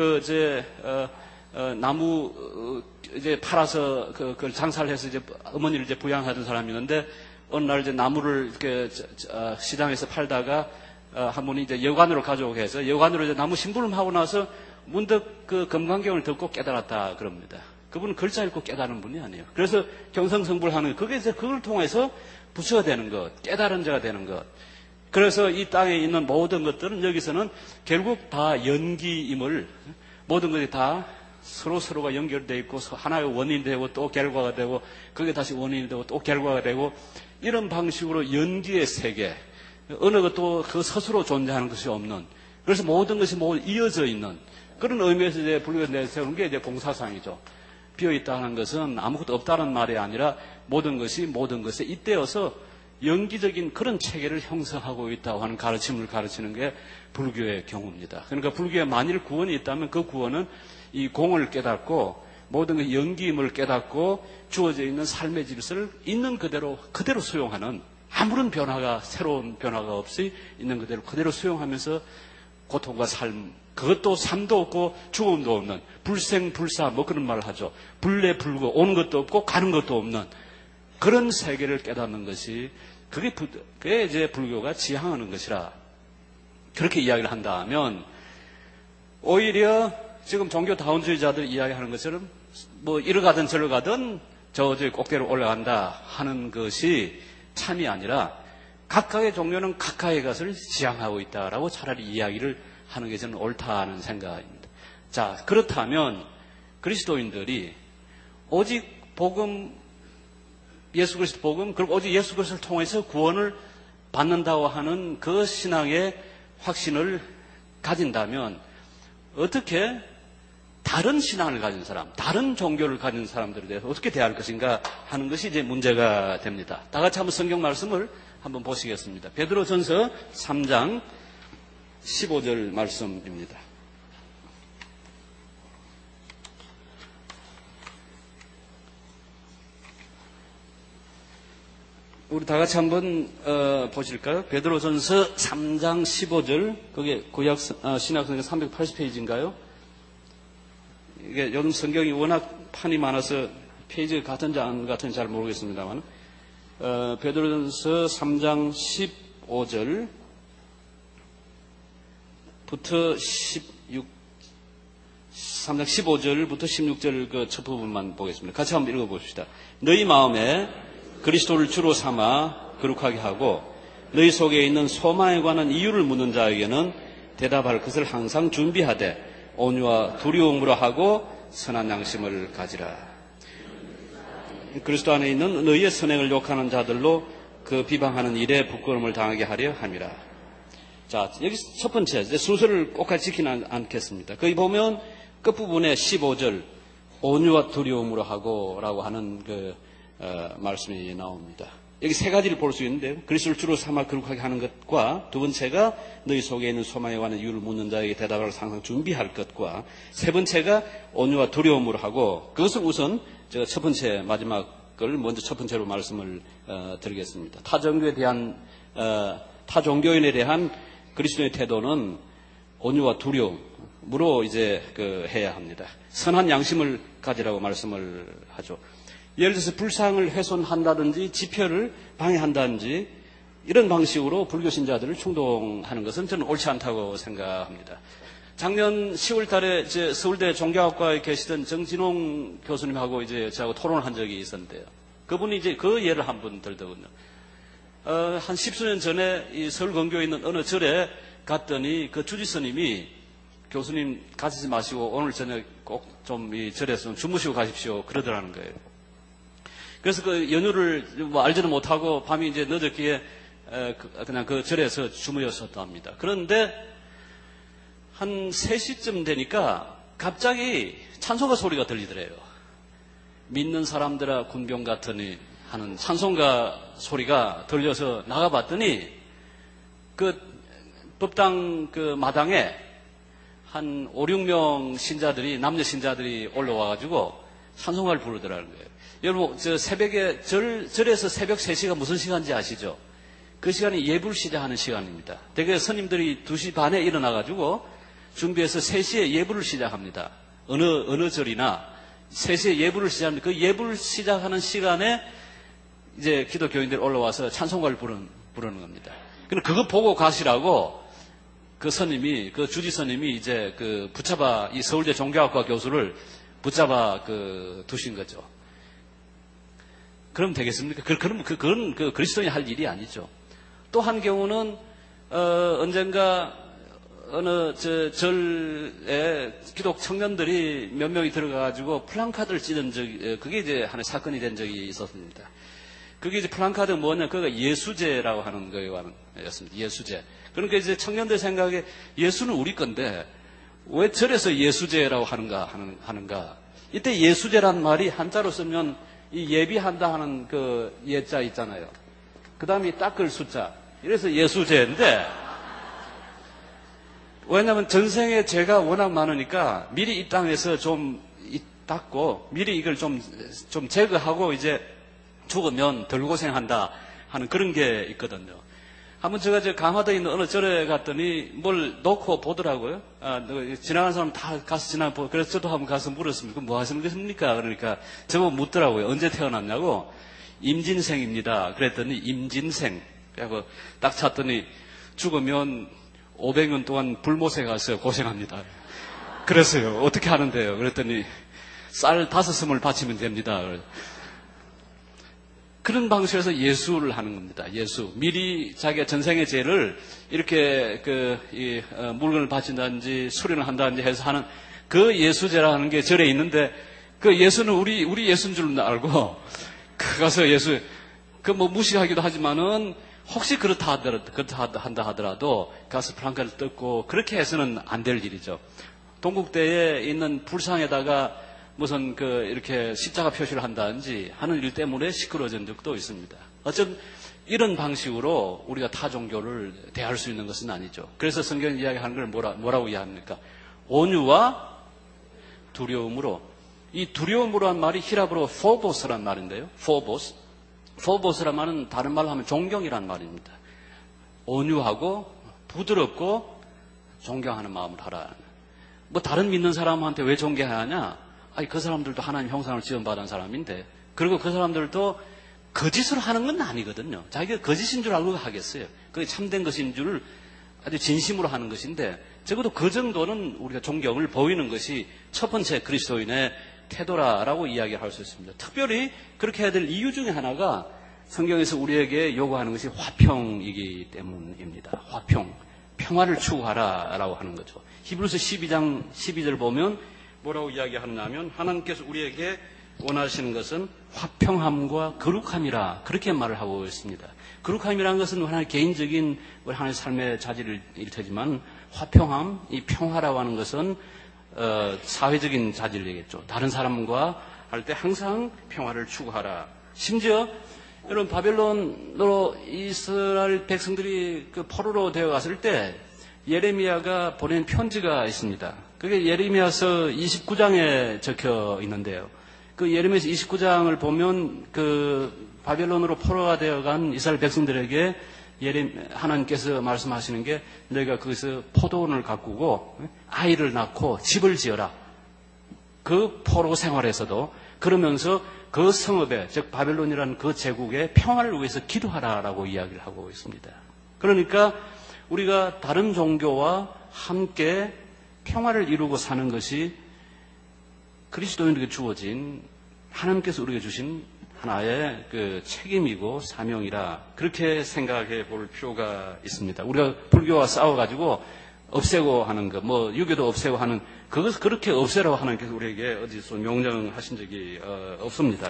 나무 이제 팔아서 그걸 장사를 해서 이제 어머니를 이제 부양하던 사람이었는데 어느 날 이제 나무를 이렇게 시장에서 팔다가 한 분이 이제 여관으로 가져오게 해서 여관으로 이제 나무 심부름하고 나서 문득 그 금강경을 듣고 깨달았다 그럽니다. 그분은 글자 읽고 깨달은 분이 아니에요. 그래서 경성성불하는 그게 이제 그걸 통해서 부처가 되는 것, 깨달은 자가 되는 것. 그래서 이 땅에 있는 모든 것들은 여기서는 결국 다 연기임을 모든 것이 다 서로가 연결되어 있고 하나의 원인이 되고 또 결과가 되고 그게 다시 원인이 되고 또 결과가 되고 이런 방식으로 연기의 세계 어느 것도 그 스스로 존재하는 것이 없는 그래서 모든 것이 모두 이어져 있는 그런 의미에서 이제 불교에서 내세우는 게 이제 공사상이죠. 비어있다 하는 것은 아무것도 없다는 말이 아니라 모든 것이 모든 것에 잇대어서 연기적인 그런 체계를 형성하고 있다고 하는 가르침을 가르치는 게 불교의 경우입니다. 그러니까 불교에 만일 구원이 있다면 그 구원은 이 공을 깨닫고 모든 것 연기임을 깨닫고 주어져 있는 삶의 질서를 있는 그대로 수용하는 아무런 변화가 새로운 변화가 없이 있는 그대로 수용하면서 고통과 삶 그것도 삶도 없고 죽음도 없는 불생불사 뭐 그런 말을 하죠. 불내불고 오는 것도 없고 가는 것도 없는 그런 세계를 깨닫는 것이 그게 이제 불교가 지향하는 것이라 그렇게 이야기를 한다면 오히려 지금 종교 다원주의자들 이야기하는 것처럼 뭐 이리 가든 저리 가든 저 꼭대기로 올라간다 하는 것이 참이 아니라 각각의 종교는 각각의 것을 지향하고 있다라고 차라리 이야기를 하는 게 저는 옳다는 생각입니다. 자, 그렇다면 그리스도인들이 오직 복음, 예수 그리스도 복음, 그리고 오직 예수 그리스도를 통해서 구원을 받는다고 하는 그 신앙의 확신을 가진다면 어떻게 다른 신앙을 가진 사람, 다른 종교를 가진 사람들에 대해서 어떻게 대할 것인가 하는 것이 이제 문제가 됩니다. 다 같이 한번 성경 말씀을 한번 보시겠습니다. 베드로전서 3장 15절 말씀입니다. 우리 다 같이 한번 보실까요? 베드로전서 3장 15절, 그게 구약 신약성경 380페이지인가요? 이게 요즘 성경이 워낙 판이 많아서 페이지가 같은지 안 같은지 잘 모르겠습니다만, 베드로전서 3장 15절부터 3장 15절부터 16절 그 첫 부분만 보겠습니다. 같이 한번 읽어봅시다. 너희 마음에 그리스도를 주로 삼아 거룩하게 하고 너희 속에 있는 소망에 관한 이유를 묻는 자에게는 대답할 것을 항상 준비하되 온유와 두려움으로 하고 선한 양심을 가지라. 그리스도 안에 있는 너희의 선행을 욕하는 자들로 그 비방하는 일에 부끄러움을 당하게 하려 함이라. 자, 여기 첫 번째 순서를 꼭같이 지키는 않겠습니다. 거기 보면 끝부분에 15절 온유와 두려움으로 하고 라고 하는 말씀이 나옵니다. 여기 세 가지를 볼 수 있는데요. 그리스도를 주로 삼아 거룩하게 하는 것과 두 번째가 너희 속에 있는 소망에 관한 이유를 묻는 자에게 대답을 항상 준비할 것과 세 번째가 온유와 두려움으로 하고 그것을 우선 제가 첫 번째 마지막 걸 먼저 첫 번째로 말씀을 드리겠습니다. 타 종교인에 대한 그리스도의 태도는 온유와 두려움으로 이제 해야 합니다. 선한 양심을 가지라고 말씀을 하죠. 예를 들어서 불상을 훼손한다든지 지표를 방해한다든지 이런 방식으로 불교 신자들을 충동하는 것은 저는 옳지 않다고 생각합니다. 작년 10월 달에 서울대 종교학과에 계시던 정진홍 교수님하고 이제 저하고 토론을 한 적이 있었는데요. 그분이 이제 그 예를 한 번 들더군요. 한 10수년 전에 이 서울 근교에 있는 어느 절에 갔더니 그 주지스님이 교수님 가시지 마시고 오늘 저녁 꼭 좀 이 절에서 좀 주무시고 가십시오. 그러더라는 거예요. 그래서 그 연휴를 뭐 알지는 못하고 밤이 이제 늦었기에 그냥 그 절에서 주무셨었다 합니다. 그런데 한 3시쯤 되니까 갑자기 찬송가 소리가 들리더래요. 믿는 사람들아 군병 같으니 하는 찬송가 소리가 들려서 나가봤더니 그 법당 그 마당에 한 5, 6명 신자들이, 남녀 신자들이 올라와가지고 찬송가를 부르더라는 거예요. 여러분, 새벽에, 절에서 새벽 3시가 무슨 시간인지 아시죠? 그 시간이 예불 시작하는 시간입니다. 대개 스님들이 2시 반에 일어나가지고 준비해서 3시에 예불을 시작합니다. 어느 절이나 3시에 예불을 시작하는데 그 예불 시작하는 시간에 이제 기독교인들이 올라와서 찬송가를 부르는 겁니다. 근데 그거 보고 가시라고 그 스님이, 그 주지 스님이 이제 붙잡아, 이 서울대 종교학과 교수를 붙잡아 두신 거죠. 그럼 되겠습니까? 그건 그리스도인이 할 일이 아니죠. 또 한 경우는, 언젠가 어느 절에 기독 청년들이 몇 명이 들어가가지고 플랜카드를 찢은 적이, 그게 이제 하나의 사건이 된 적이 있었습니다. 그게 이제 플랜카드 뭐냐, 그게 예수제라고 하는 거였습니다. 예수제. 그러니까 이제 청년들 생각에 예수는 우리 건데, 왜 절에서 예수제라고 하는가. 이때 예수제란 말이 한자로 쓰면 이 예비한다 하는 그 예자 있잖아요. 그 다음에 닦을 숫자. 이래서 예수제인데, 왜냐하면 전생에 죄가 워낙 많으니까 미리 이 땅에서 좀 닦고 미리 이걸 좀 제거하고 이제 죽으면 덜 고생한다 하는 그런 게 있거든요. 한번 제가 강화도에 있는 어느 절에 갔더니 뭘 놓고 보더라고요. 지나가는 사람 다 가서 지나고, 그래서 저도 한번 가서 물었습니다. 뭐 하시는 것입니까? 그러니까 저보고 묻더라고요. 언제 태어났냐고. 임진생입니다. 그랬더니 임진생. 그래서 딱 찾더니 죽으면 500년 동안 불못에 가서 고생합니다. 그랬어요. 어떻게 하는데요? 그랬더니 쌀 5스물 바치면 됩니다. 그런 방식에서 예수를 하는 겁니다. 예수. 미리 자기가 전생의 죄를 이렇게 물건을 바친다든지 수련을 한다든지 해서 하는 그 예수제라는 게 절에 있는데 그 예수는 우리 예수인 줄 알고 가서 예수 무시하기도 하지만은 혹시 그렇다 한다 하더라도 가서 프랑카를 뜯고 그렇게 해서는 안 될 일이죠. 동국대에 있는 불상에다가 무슨 이렇게 십자가 표시를 한다든지 하는 일 때문에 시끄러워진 적도 있습니다. 어쨌든 이런 방식으로 우리가 타 종교를 대할 수 있는 것은 아니죠. 그래서 성경이 이야기하는 걸 뭐라고 이야기합니까? 온유와 두려움으로. 이 두려움으로 한 말이 히라브로 포보스란 말인데요. 포보스란 말은 다른 말로 하면 존경이란 말입니다. 온유하고 부드럽고 존경하는 마음을 하라. 다른 믿는 사람한테 왜 존경하냐? 그 사람들도 하나님 형상을 지원받은 사람인데, 그리고 그 사람들도 거짓으로 하는 건 아니거든요. 자기가 거짓인 줄 알고 하겠어요. 그게 참된 것인 줄 아주 진심으로 하는 것인데, 적어도 그 정도는 우리가 존경을 보이는 것이 첫 번째 그리스도인의 태도라라고 이야기할 수 있습니다. 특별히 그렇게 해야 될 이유 중에 하나가 성경에서 우리에게 요구하는 것이 화평이기 때문입니다. 화평. 평화를 추구하라라고 하는 거죠. 히브리서 12장 12절 보면 뭐라고 이야기하느냐면 하나님께서 우리에게 원하시는 것은 화평함과 거룩함이라 그렇게 말을 하고 있습니다. 거룩함이라는 것은 하나의 개인적인 우리 하나의 삶의 자질일 테지만 화평함, 이 평화라고 하는 것은 사회적인 자질이겠죠. 다른 사람과 할 때 항상 평화를 추구하라. 심지어 여러분 바벨론으로 이스라엘 백성들이 포로로 되어갔을 때 예레미야가 보낸 편지가 있습니다. 그게 예레미야서 29장에 적혀 있는데요. 그 예레미야서 29장을 보면 바벨론으로 포로가 되어간 이스라엘 백성들에게 하나님께서 말씀하시는 게 너희가 거기서 포도원을 가꾸고 아이를 낳고 집을 지어라. 그 포로 생활에서도 그러면서 그 성읍에 즉 바벨론이라는 그 제국의 평화를 위해서 기도하라라고 이야기를 하고 있습니다. 그러니까 우리가 다른 종교와 함께 평화를 이루고 사는 것이 그리스도인에게 주어진 하나님께서 우리에게 주신 하나의 책임이고 사명이라 그렇게 생각해 볼 필요가 있습니다. 우리가 불교와 싸워가지고 없애고 하는 것, 유교도 없애고 하는 그것을 그렇게 없애라고 하나님께서 우리에게 어디서 명령하신 적이 없습니다.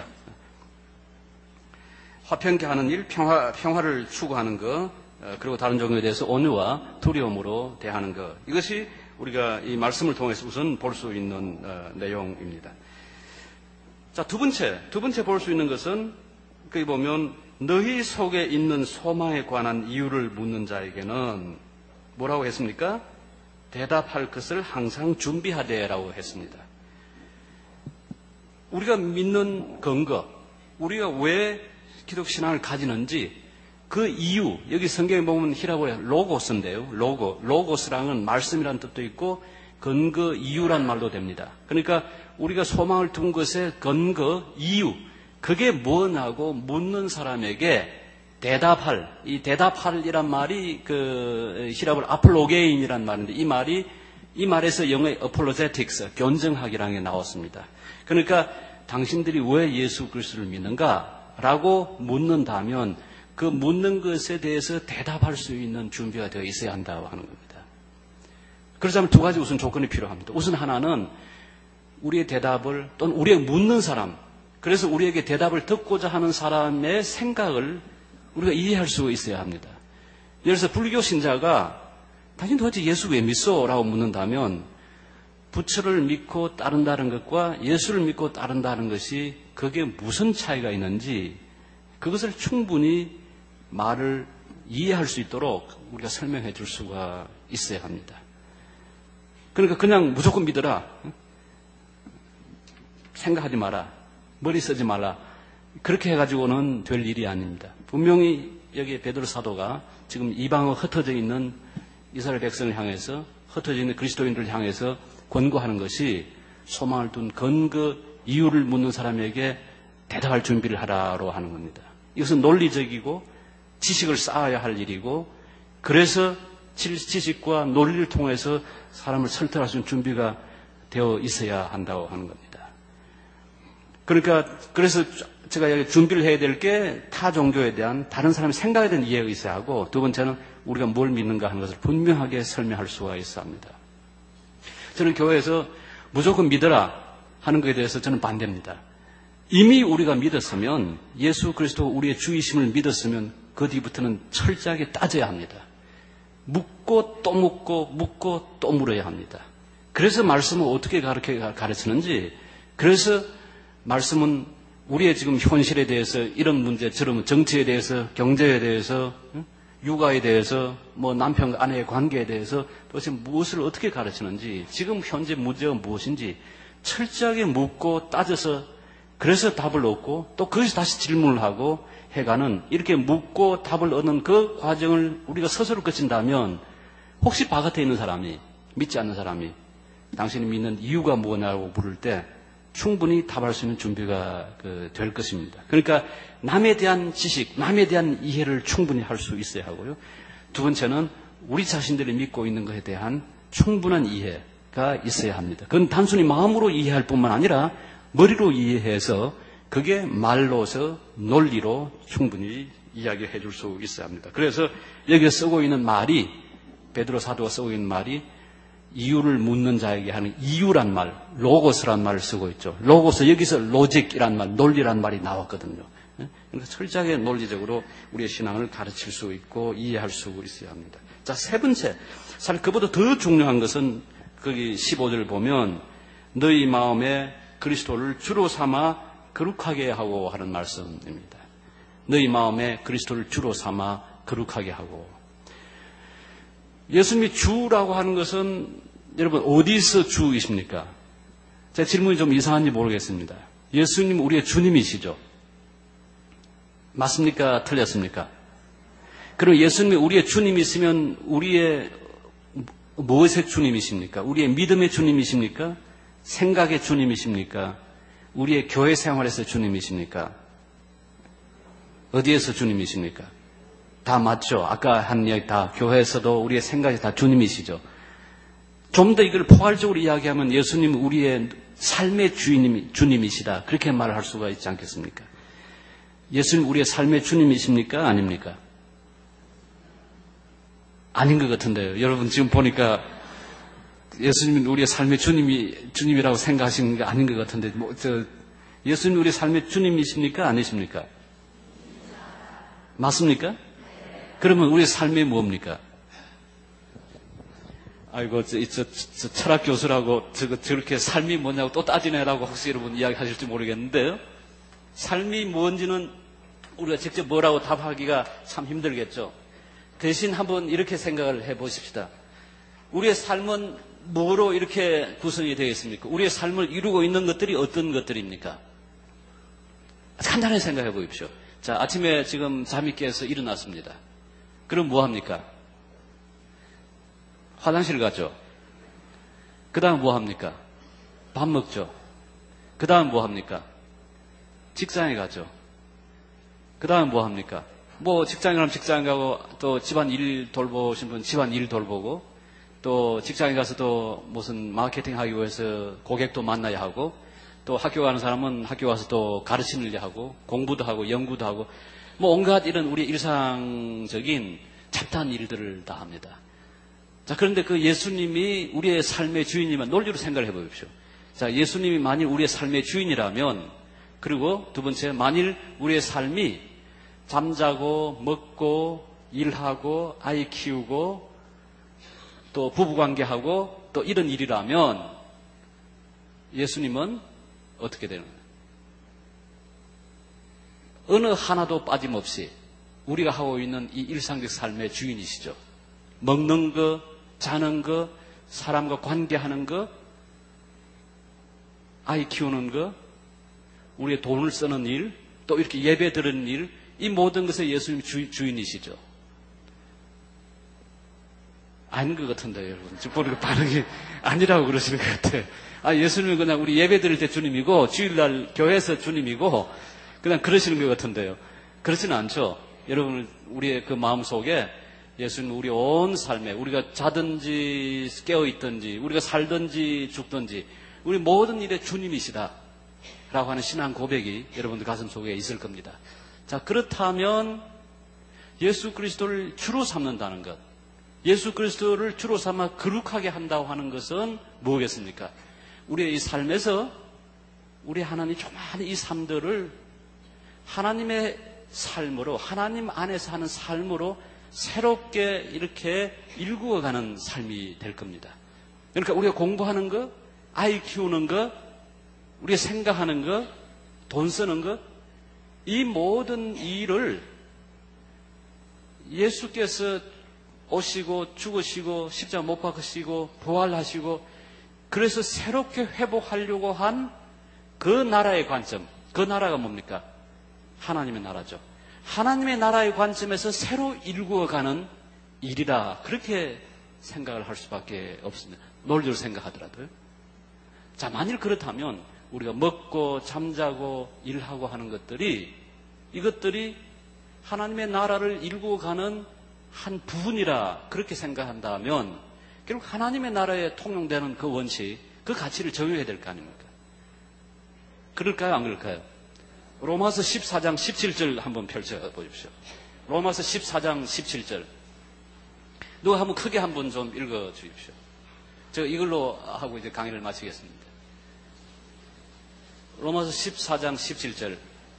화평케 하는 일, 평화를 추구하는 것, 그리고 다른 종교에 대해서 온유와 두려움으로 대하는 것. 이것이 우리가 이 말씀을 통해서 우선 볼 수 있는 내용입니다. 자, 두 번째 볼 수 있는 것은 거기 보면 너희 속에 있는 소망에 관한 이유를 묻는 자에게는 뭐라고 했습니까? 대답할 것을 항상 준비하되라고 했습니다. 우리가 믿는 근거, 우리가 왜 기독신앙을 가지는지 그 이유, 여기 성경에 보면 히라고의 로고스인데요. 로고스랑은 말씀이라는 뜻도 있고 근거, 이유란 말도 됩니다. 그러니까 우리가 소망을 둔 것의 근거, 이유, 그게 뭐냐고 묻는 사람에게 이 대답할이란 말이 히라고의 아폴로게인이란 말인데 이 말에서 영어의 apologetics, 견정학이라는 게 나왔습니다. 그러니까 당신들이 왜 예수 그리스도를 믿는가라고 묻는다면 그 묻는 것에 대해서 대답할 수 있는 준비가 되어 있어야 한다고 하는 겁니다. 그렇다면 두 가지 우선 조건이 필요합니다. 우선 하나는 우리의 대답을 또는 우리에게 묻는 사람, 그래서 우리에게 대답을 듣고자 하는 사람의 생각을 우리가 이해할 수 있어야 합니다. 예를 들어서 불교 신자가 당신 도대체 예수 왜 믿소? 라고 묻는다면 부처를 믿고 따른다는 것과 예수를 믿고 따른다는 것이 그게 무슨 차이가 있는지 그것을 충분히 말을 이해할 수 있도록 우리가 설명해 줄 수가 있어야 합니다. 그러니까 그냥 무조건 믿어라. 생각하지 마라. 머리 쓰지 말라. 그렇게 해가지고는 될 일이 아닙니다. 분명히 여기 베드로 사도가 지금 이방어 흩어져 있는 이스라엘 백성을 향해서 흩어져 있는 그리스도인들을 향해서 권고하는 것이 소망을 둔 근거, 이유를 묻는 사람에게 대답할 준비를 하라고 하는 겁니다. 이것은 논리적이고 지식을 쌓아야 할 일이고 그래서 지식과 논리를 통해서 사람을 설득할 수 있는 준비가 되어 있어야 한다고 하는 겁니다. 그래서 제가 여기 준비를 해야 될 게 타 종교에 대한 다른 사람의 생각에 대한 이해가 있어야 하고, 두 번째는 우리가 뭘 믿는가 하는 것을 분명하게 설명할 수가 있어야 합니다. 저는 교회에서 무조건 믿어라 하는 것에 대해서 저는 반대입니다. 이미 우리가 믿었으면, 예수 그리스도 우리의 주이심을 믿었으면 그 뒤부터는 철저하게 따져야 합니다. 묻고 또 묻고 묻고 또 물어야 합니다. 그래서 말씀을 어떻게 가르치는지, 그래서 말씀은 우리의 지금 현실에 대해서, 이런 문제, 저런 정치에 대해서, 경제에 대해서, 육아에 대해서, 남편과 아내의 관계에 대해서 도대체 무엇을 어떻게 가르치는지, 지금 현재 문제가 무엇인지 철저하게 묻고 따져서, 그래서 답을 얻고 또 거기서 다시 질문을 하고 해가는, 이렇게 묻고 답을 얻는 그 과정을 우리가 스스로 거친다면, 혹시 바깥에 있는 사람이, 믿지 않는 사람이 당신이 믿는 이유가 뭐냐고 물을 때 충분히 답할 수 있는 준비가 될 것입니다. 그러니까 남에 대한 지식, 남에 대한 이해를 충분히 할 수 있어야 하고요. 두 번째는 우리 자신들이 믿고 있는 것에 대한 충분한 이해가 있어야 합니다. 그건 단순히 마음으로 이해할 뿐만 아니라 머리로 이해해서 그게 말로서 논리로 충분히 이야기해 줄 수 있어야 합니다. 그래서 여기에 쓰고 있는 말이, 베드로 사도가 쓰고 있는 말이 이유를 묻는 자에게 하는 이유란 말, 로고스란 말을 쓰고 있죠. 로고스, 여기서 로직이란 말, 논리란 말이 나왔거든요. 그러니까 철저하게 논리적으로 우리의 신앙을 가르칠 수 있고 이해할 수 있어야 합니다. 자, 세 번째, 사실 그보다 더 중요한 것은 거기 15절 보면 너희 마음에 그리스도를 주로 삼아 거룩하게 하고 하는 말씀입니다. 너희 마음에 그리스도를 주로 삼아 거룩하게 하고. 예수님이 주라고 하는 것은 여러분 어디서 주이십니까? 제 질문이 좀 이상한지 모르겠습니다. 예수님 우리의 주님이시죠? 맞습니까? 틀렸습니까? 그럼 예수님이 우리의 주님이시면 우리의 무엇의 주님이십니까? 우리의 믿음의 주님이십니까? 생각의 주님이십니까? 우리의 교회 생활에서 주님이십니까? 어디에서 주님이십니까? 다 맞죠? 아까 한 이야기 다 교회에서도 우리의 생각이 다 주님이시죠. 좀 더 이걸 포괄적으로 이야기하면 예수님은 우리의 삶의 주님이시다. 그렇게 말을 할 수가 있지 않겠습니까? 예수님 우리의 삶의 주님이십니까? 아닙니까? 아닌 것 같은데요. 여러분 지금 보니까 예수님은 우리의 삶의 주님이라고 생각하시는 게 아닌 것 같은데, 예수님이 우리의 삶의 주님이십니까? 아니십니까? 맞습니까? 그러면 우리의 삶이 뭡니까? 아이고, 저 철학 교수라고 저렇게 삶이 뭐냐고 또 따지네라고 혹시 여러분 이야기 하실지 모르겠는데요. 삶이 뭔지는 우리가 직접 뭐라고 답하기가 참 힘들겠죠. 대신 한번 이렇게 생각을 해 보십시다. 우리의 삶은 뭐로 이렇게 구성이 되어 있습니까? 우리의 삶을 이루고 있는 것들이 어떤 것들입니까? 간단하게 생각해 보십시오. 자, 아침에 지금 잠이 깨서 일어났습니다. 그럼 뭐 합니까? 화장실 가죠. 그 다음 뭐 합니까? 밥 먹죠. 그 다음 뭐 합니까? 직장에 가죠. 그 다음 뭐 합니까? 직장에 가면 직장 가고, 또 집안 일 돌보신 분 집안 일 돌보고, 또 직장에 가서 또 무슨 마케팅 하기 위해서 고객도 만나야 하고, 또 학교 가는 사람은 학교 가서 또 가르치느냐 하고, 공부도 하고, 연구도 하고, 온갖 이런 우리 일상적인 잡다한 일들을 다 합니다. 자, 그런데 그 예수님이 우리의 삶의 주인이면 논리로 생각을 해보십시오. 자, 예수님이 만일 우리의 삶의 주인이라면, 그리고 두 번째, 만일 우리의 삶이 잠자고, 먹고, 일하고, 아이 키우고, 또 부부관계하고, 또 이런 일이라면, 예수님은 어떻게 되는 거예요? 어느 하나도 빠짐없이 우리가 하고 있는 이 일상적 삶의 주인이시죠. 먹는 거, 자는 거, 사람과 관계하는 거, 아이 키우는 거, 우리의 돈을 쓰는 일, 또 이렇게 예배 드리는 일, 이 모든 것에 예수님 주인이시죠. 아닌 것 같은데, 여러분. 지금 보니까 반응이 아니라고 그러시는 것 같아요. 예수님은 그냥 우리 예배 드릴 때 주님이고, 주일날 교회에서 주님이고, 그냥 그러시는 것 같은데요. 그렇지는 않죠. 여러분, 우리의 그 마음 속에 예수님은 우리 온 삶에 우리가 자든지 깨어있든지 우리가 살든지 죽든지 우리 모든 일에 주님이시다 라고 하는 신앙 고백이 여러분들 가슴 속에 있을 겁니다. 자, 그렇다면 예수 그리스도를 주로 삼는다는 것, 예수 그리스도를 주로 삼아 거룩하게 한다고 하는 것은 뭐겠습니까? 우리의 이 삶에서 우리 하나님 조그마한 이 삶들을 하나님의 삶으로, 하나님 안에서 하는 삶으로 새롭게 이렇게 일구어가는 삶이 될 겁니다. 그러니까 우리가 공부하는 것, 아이 키우는 것, 우리가 생각하는 것, 돈 쓰는 것, 이 모든 일을 예수께서 오시고 죽으시고 십자가 못 박으시고 부활하시고 그래서 새롭게 회복하려고 한 그 나라의 관점, 그 나라가 뭡니까? 하나님의 나라죠. 하나님의 나라의 관점에서 새로 일구어가는 일이라 그렇게 생각을 할 수밖에 없습니다. 논리로 생각하더라도요. 자, 만일 그렇다면 우리가 먹고 잠자고 일하고 하는 것들이 이것들이 하나님의 나라를 일구어가는 한 부분이라 그렇게 생각한다면 결국 하나님의 나라에 통용되는 그 원칙, 그 가치를 적용해야 될 거 아닙니까? 그럴까요? 안 그럴까요? 로마서 14장 17절 한번 펼쳐보십시오. 로마서 14장 17절. 누가 한번 크게 한번 좀 읽어주십시오. 제가 이걸로 하고 이제 강의를 마치겠습니다. 로마서 14장 17절.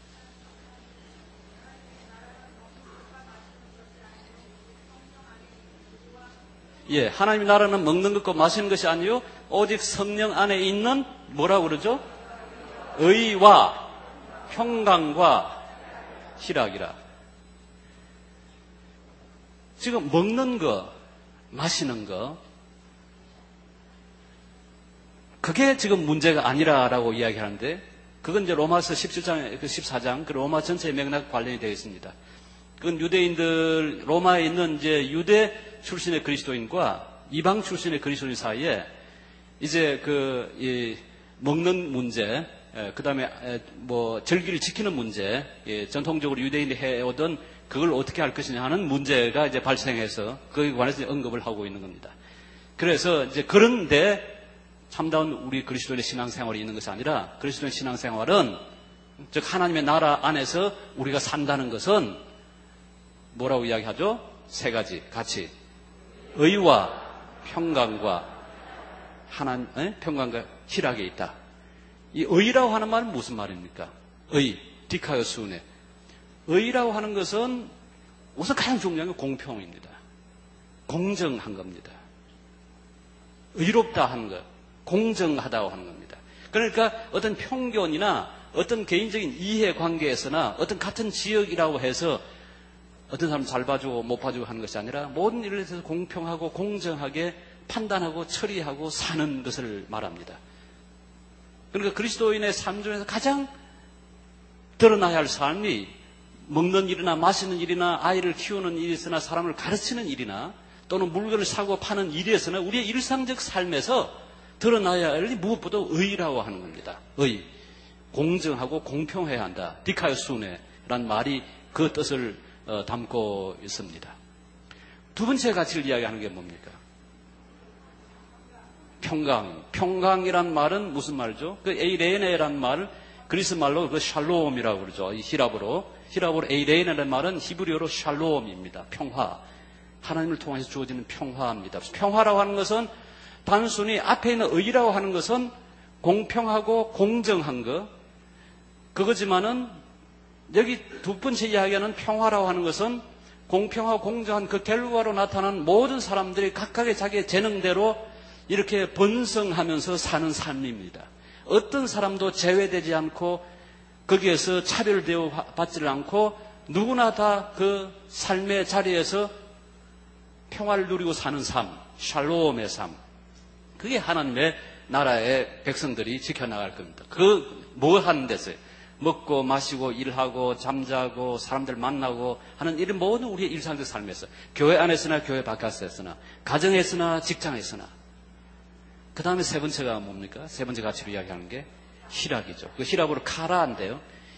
예, 하나님의 나라는 먹는 것과 마시는 것이 아니요 오직 성령 안에 있는 뭐라고 그러죠? 의와 평강과 희락이라. 지금 먹는 거, 마시는 거, 그게 지금 문제가 아니라라고 이야기하는데, 그건 이제 로마서 17장, 14장, 그 로마 전체의 맥락 관련이 되어 있습니다. 그건 유대인들, 로마에 있는 이제 유대 출신의 그리스도인과 이방 출신의 그리스도인 사이에 이제 먹는 문제, 그 다음에 뭐 절기를 지키는 문제, 전통적으로 유대인이 해오던 그걸 어떻게 할 것이냐 하는 문제가 이제 발생해서 거기에 관해서 언급을 하고 있는 겁니다. 그래서 이제 그런데 참다운 우리 그리스도인의 신앙생활이 있는 것이 아니라 그리스도인의 신앙생활은 즉 하나님의 나라 안에서 우리가 산다는 것은 뭐라고 이야기하죠? 세 가지 같이 의와 평강과 평강과 희락에 있다. 이 의라고 하는 말은 무슨 말입니까? 의, 디카요스우네. 의라고 하는 것은 우선 가장 중요한 건 공평입니다. 공정한 겁니다. 의롭다 하는 것, 공정하다고 하는 겁니다. 그러니까 어떤 편견이나 어떤 개인적인 이해관계에서나 어떤 같은 지역이라고 해서 어떤 사람 잘 봐주고 못 봐주고 하는 것이 아니라 모든 일에 대해서 공평하고 공정하게 판단하고 처리하고 사는 것을 말합니다. 그러니까 그리스도인의 삶 중에서 가장 드러나야 할 삶이 먹는 일이나 마시는 일이나 아이를 키우는 일에서나 사람을 가르치는 일이나 또는 물건을 사고 파는 일에서나 우리의 일상적 삶에서 드러나야 할 무엇보다 의라고 하는 겁니다. 의. 공정하고 공평해야 한다. 디카요스우네라는 말이 그 뜻을 담고 있습니다. 두 번째 가치를 이야기하는 게 뭡니까? 평강. 평강이란 말은 무슨 말이죠? 그 에이레네라는 말, 그리스 말로 그 샬롬이라고 그러죠. 히랍어로 에이레네라는 말은 히브리어로 샬롬입니다. 평화. 하나님을 통해서 주어지는 평화입니다. 평화라고 하는 것은 단순히 앞에 있는 의라고 하는 것은 공평하고 공정한 것, 그거지만은 여기 두 번째 이야기하는 평화라고 하는 것은 공평하고 공정한 그 결과로 나타난 모든 사람들이 각각의 자기의 재능대로 이렇게 번성하면서 사는 삶입니다. 어떤 사람도 제외되지 않고 거기에서 차별되어 받지를 않고 누구나 다 그 삶의 자리에서 평화를 누리고 사는 삶, 샬롬의 삶. 그게 하나님의 나라의 백성들이 지켜나갈 겁니다. 뭐 하는 데서요? 먹고 마시고 일하고 잠자고 사람들 만나고 하는 이런 모든 우리의 일상적 삶에서 교회 안에서나 교회 바깥에서나 가정에서나 직장에서나. 그 다음에 세 번째가 뭡니까? 세 번째 가치로 이야기하는 게 희락이죠. 그 희락으로 카라인데요.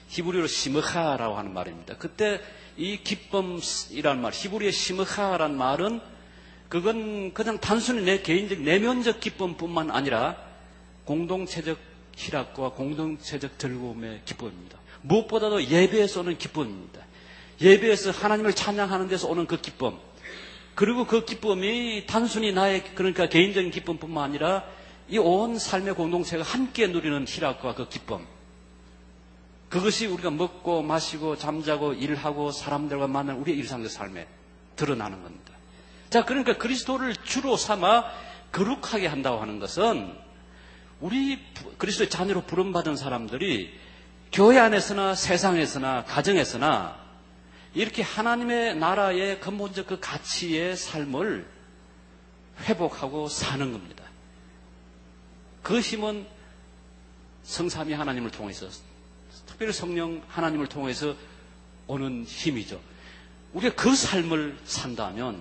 히브리어로 시므하라고 하는 말입니다. 그때 이 기쁨이라는 말, 히브리어의 시므하라는 말은 그건 그냥 단순히 내 개인적 내면적 기쁨뿐만 아니라 공동체적 희락과 공동체적 즐거움의 기쁨입니다. 무엇보다도 예배에서 오는 기쁨입니다. 예배에서 하나님을 찬양하는 데서 오는 그 기쁨. 그리고 그 기쁨이 단순히 나의 그러니까 개인적인 기쁨뿐만 아니라 이 온 삶의 공동체가 함께 누리는 희락과 그 기쁨. 그것이 우리가 먹고 마시고 잠자고 일하고 사람들과 만나는 우리의 일상적 삶에 드러나는 겁니다. 자, 그러니까 그리스도를 주로 삼아 거룩하게 한다고 하는 것은 우리 그리스도의 자녀로 부름받은 사람들이 교회 안에서나 세상에서나 가정에서나 이렇게 하나님의 나라의 근본적 그 가치의 삶을 회복하고 사는 겁니다. 그 힘은 성삼위 하나님을 통해서, 특별히 성령 하나님을 통해서 오는 힘이죠. 우리가 그 삶을 산다면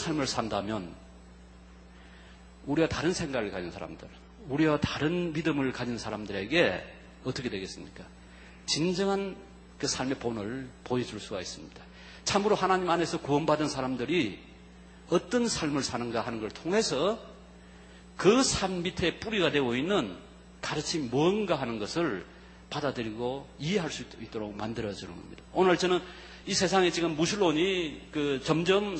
우리가 다른 생각을 가진 사람들, 우리와 다른 믿음을 가진 사람들에게 어떻게 되겠습니까? 진정한 그 삶의 본을 보여줄 수가 있습니다. 참으로 하나님 안에서 구원받은 사람들이 어떤 삶을 사는가 하는 걸 통해서 그 삶 밑에 뿌리가 되고 있는 가르침이 뭔가 하는 것을 받아들이고 이해할 수 있도록 만들어주는 겁니다. 오늘 저는 이 세상에 지금 무신론이 점점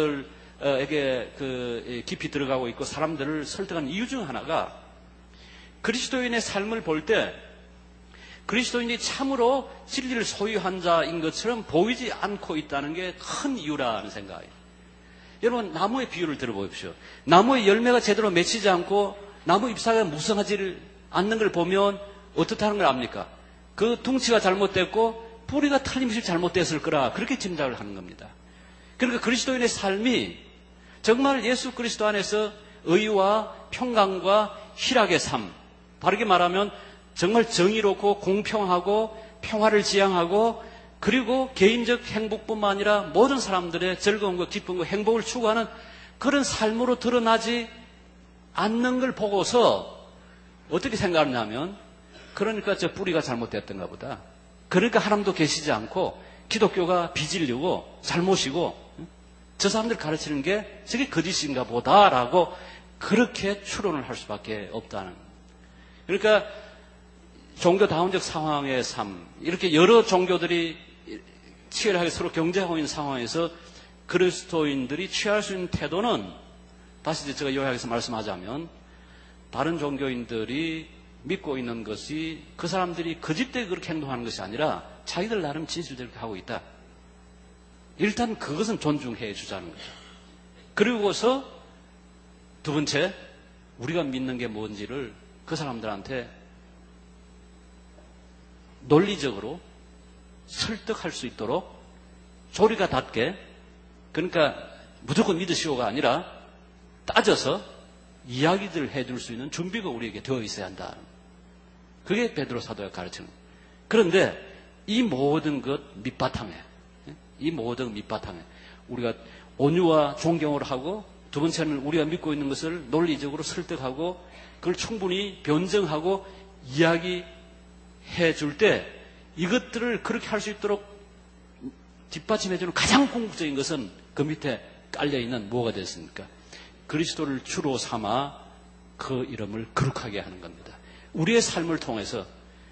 사람들에게 깊이 들어가고 있고 사람들을 설득하는 이유 중 하나가 그리스도인의 삶을 볼 때 그리스도인이 참으로 진리를 소유한 자인 것처럼 보이지 않고 있다는 게 큰 이유라는 생각이에요. 여러분, 나무의 비유를 들어보십시오. 나무의 열매가 제대로 맺히지 않고 나무 잎사귀가 무성하지 않는 걸 보면 어떻다는 걸 압니까? 그 둥치가 잘못됐고 뿌리가 틀림없이 잘못됐을 거라 그렇게 짐작을 하는 겁니다. 그러니까 그리스도인의 삶이 정말 예수 그리스도 안에서 의와 평강과 희락의 삶, 바르게 말하면 정말 정의롭고 공평하고 평화를 지향하고 그리고 개인적 행복뿐만 아니라 모든 사람들의 즐거움과 기쁨과 행복을 추구하는 그런 삶으로 드러나지 않는 걸 보고서 어떻게 생각하냐면 그러니까 저 뿌리가 잘못됐던가 보다. 그러니까 하나님도 계시지 않고 기독교가 비진리고 잘못이고 저 사람들 가르치는 게 저게 거짓인가 보다라고 그렇게 추론을 할 수밖에 없다는. 그러니까 종교다운적 상황의 삶, 이렇게 여러 종교들이 치열하게 서로 경쟁하고 있는 상황에서 그리스도인들이 취할 수 있는 태도는 다시 제가 요약해서 말씀하자면 다른 종교인들이 믿고 있는 것이 그 사람들이 거짓되게 그렇게 행동하는 것이 아니라 자기들 나름 진실대로 하고 있다. 일단 그것은 존중해 주자는 거죠. 그리고서 두 번째, 우리가 믿는 게 뭔지를 그 사람들한테 논리적으로 설득할 수 있도록 조리가 닿게, 그러니까 무조건 믿으시오가 아니라 따져서 이야기들을 해줄 수 있는 준비가 우리에게 되어 있어야 한다. 그게 베드로 사도가 가르치는 거예요. 그런데 이 모든 것 밑바탕에 우리가 온유와 존경을 하고, 두 번째는 우리가 믿고 있는 것을 논리적으로 설득하고 그걸 충분히 변증하고 이야기해 줄 때 이것들을 그렇게 할 수 있도록 뒷받침해주는 가장 궁극적인 것은 그 밑에 깔려있는 뭐가 됐습니까? 그리스도를 주로 삼아 그 이름을 거룩하게 하는 겁니다. 우리의 삶을 통해서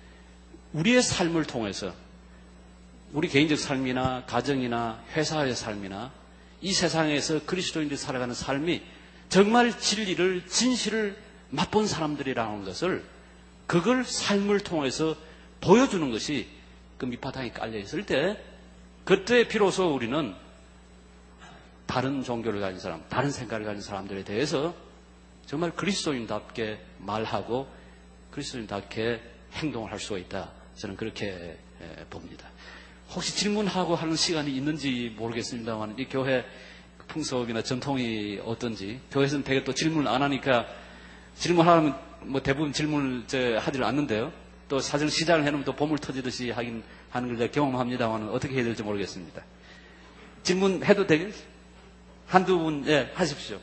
우리 개인적 삶이나 가정이나 회사의 삶이나 이 세상에서 그리스도인들이 살아가는 삶이 정말 진리를, 진실을 맛본 사람들이라는 것을, 그걸 삶을 통해서 보여주는 것이 그 밑바탕에 깔려있을 때, 그때 비로소 우리는 다른 종교를 가진 사람, 다른 생각을 가진 사람들에 대해서 정말 그리스도인답게 말하고 그리스도인답게 행동을 할 수가 있다. 저는 그렇게 봅니다. 혹시 질문하고 하는 시간이 있는지 모르겠습니다만 이 교회 풍속이나 전통이 어떤지, 교회에서는 되게 또 질문을 안 하니까 질문하려면 뭐 대부분 질문을 하지를 않는데요. 또 사실 시작을 해놓으면 또 보물 터지듯이 하는 걸 제가 경험합니다만 어떻게 해야 될지 모르겠습니다. 질문해도 되겠어요? 한두 분, 하십시오.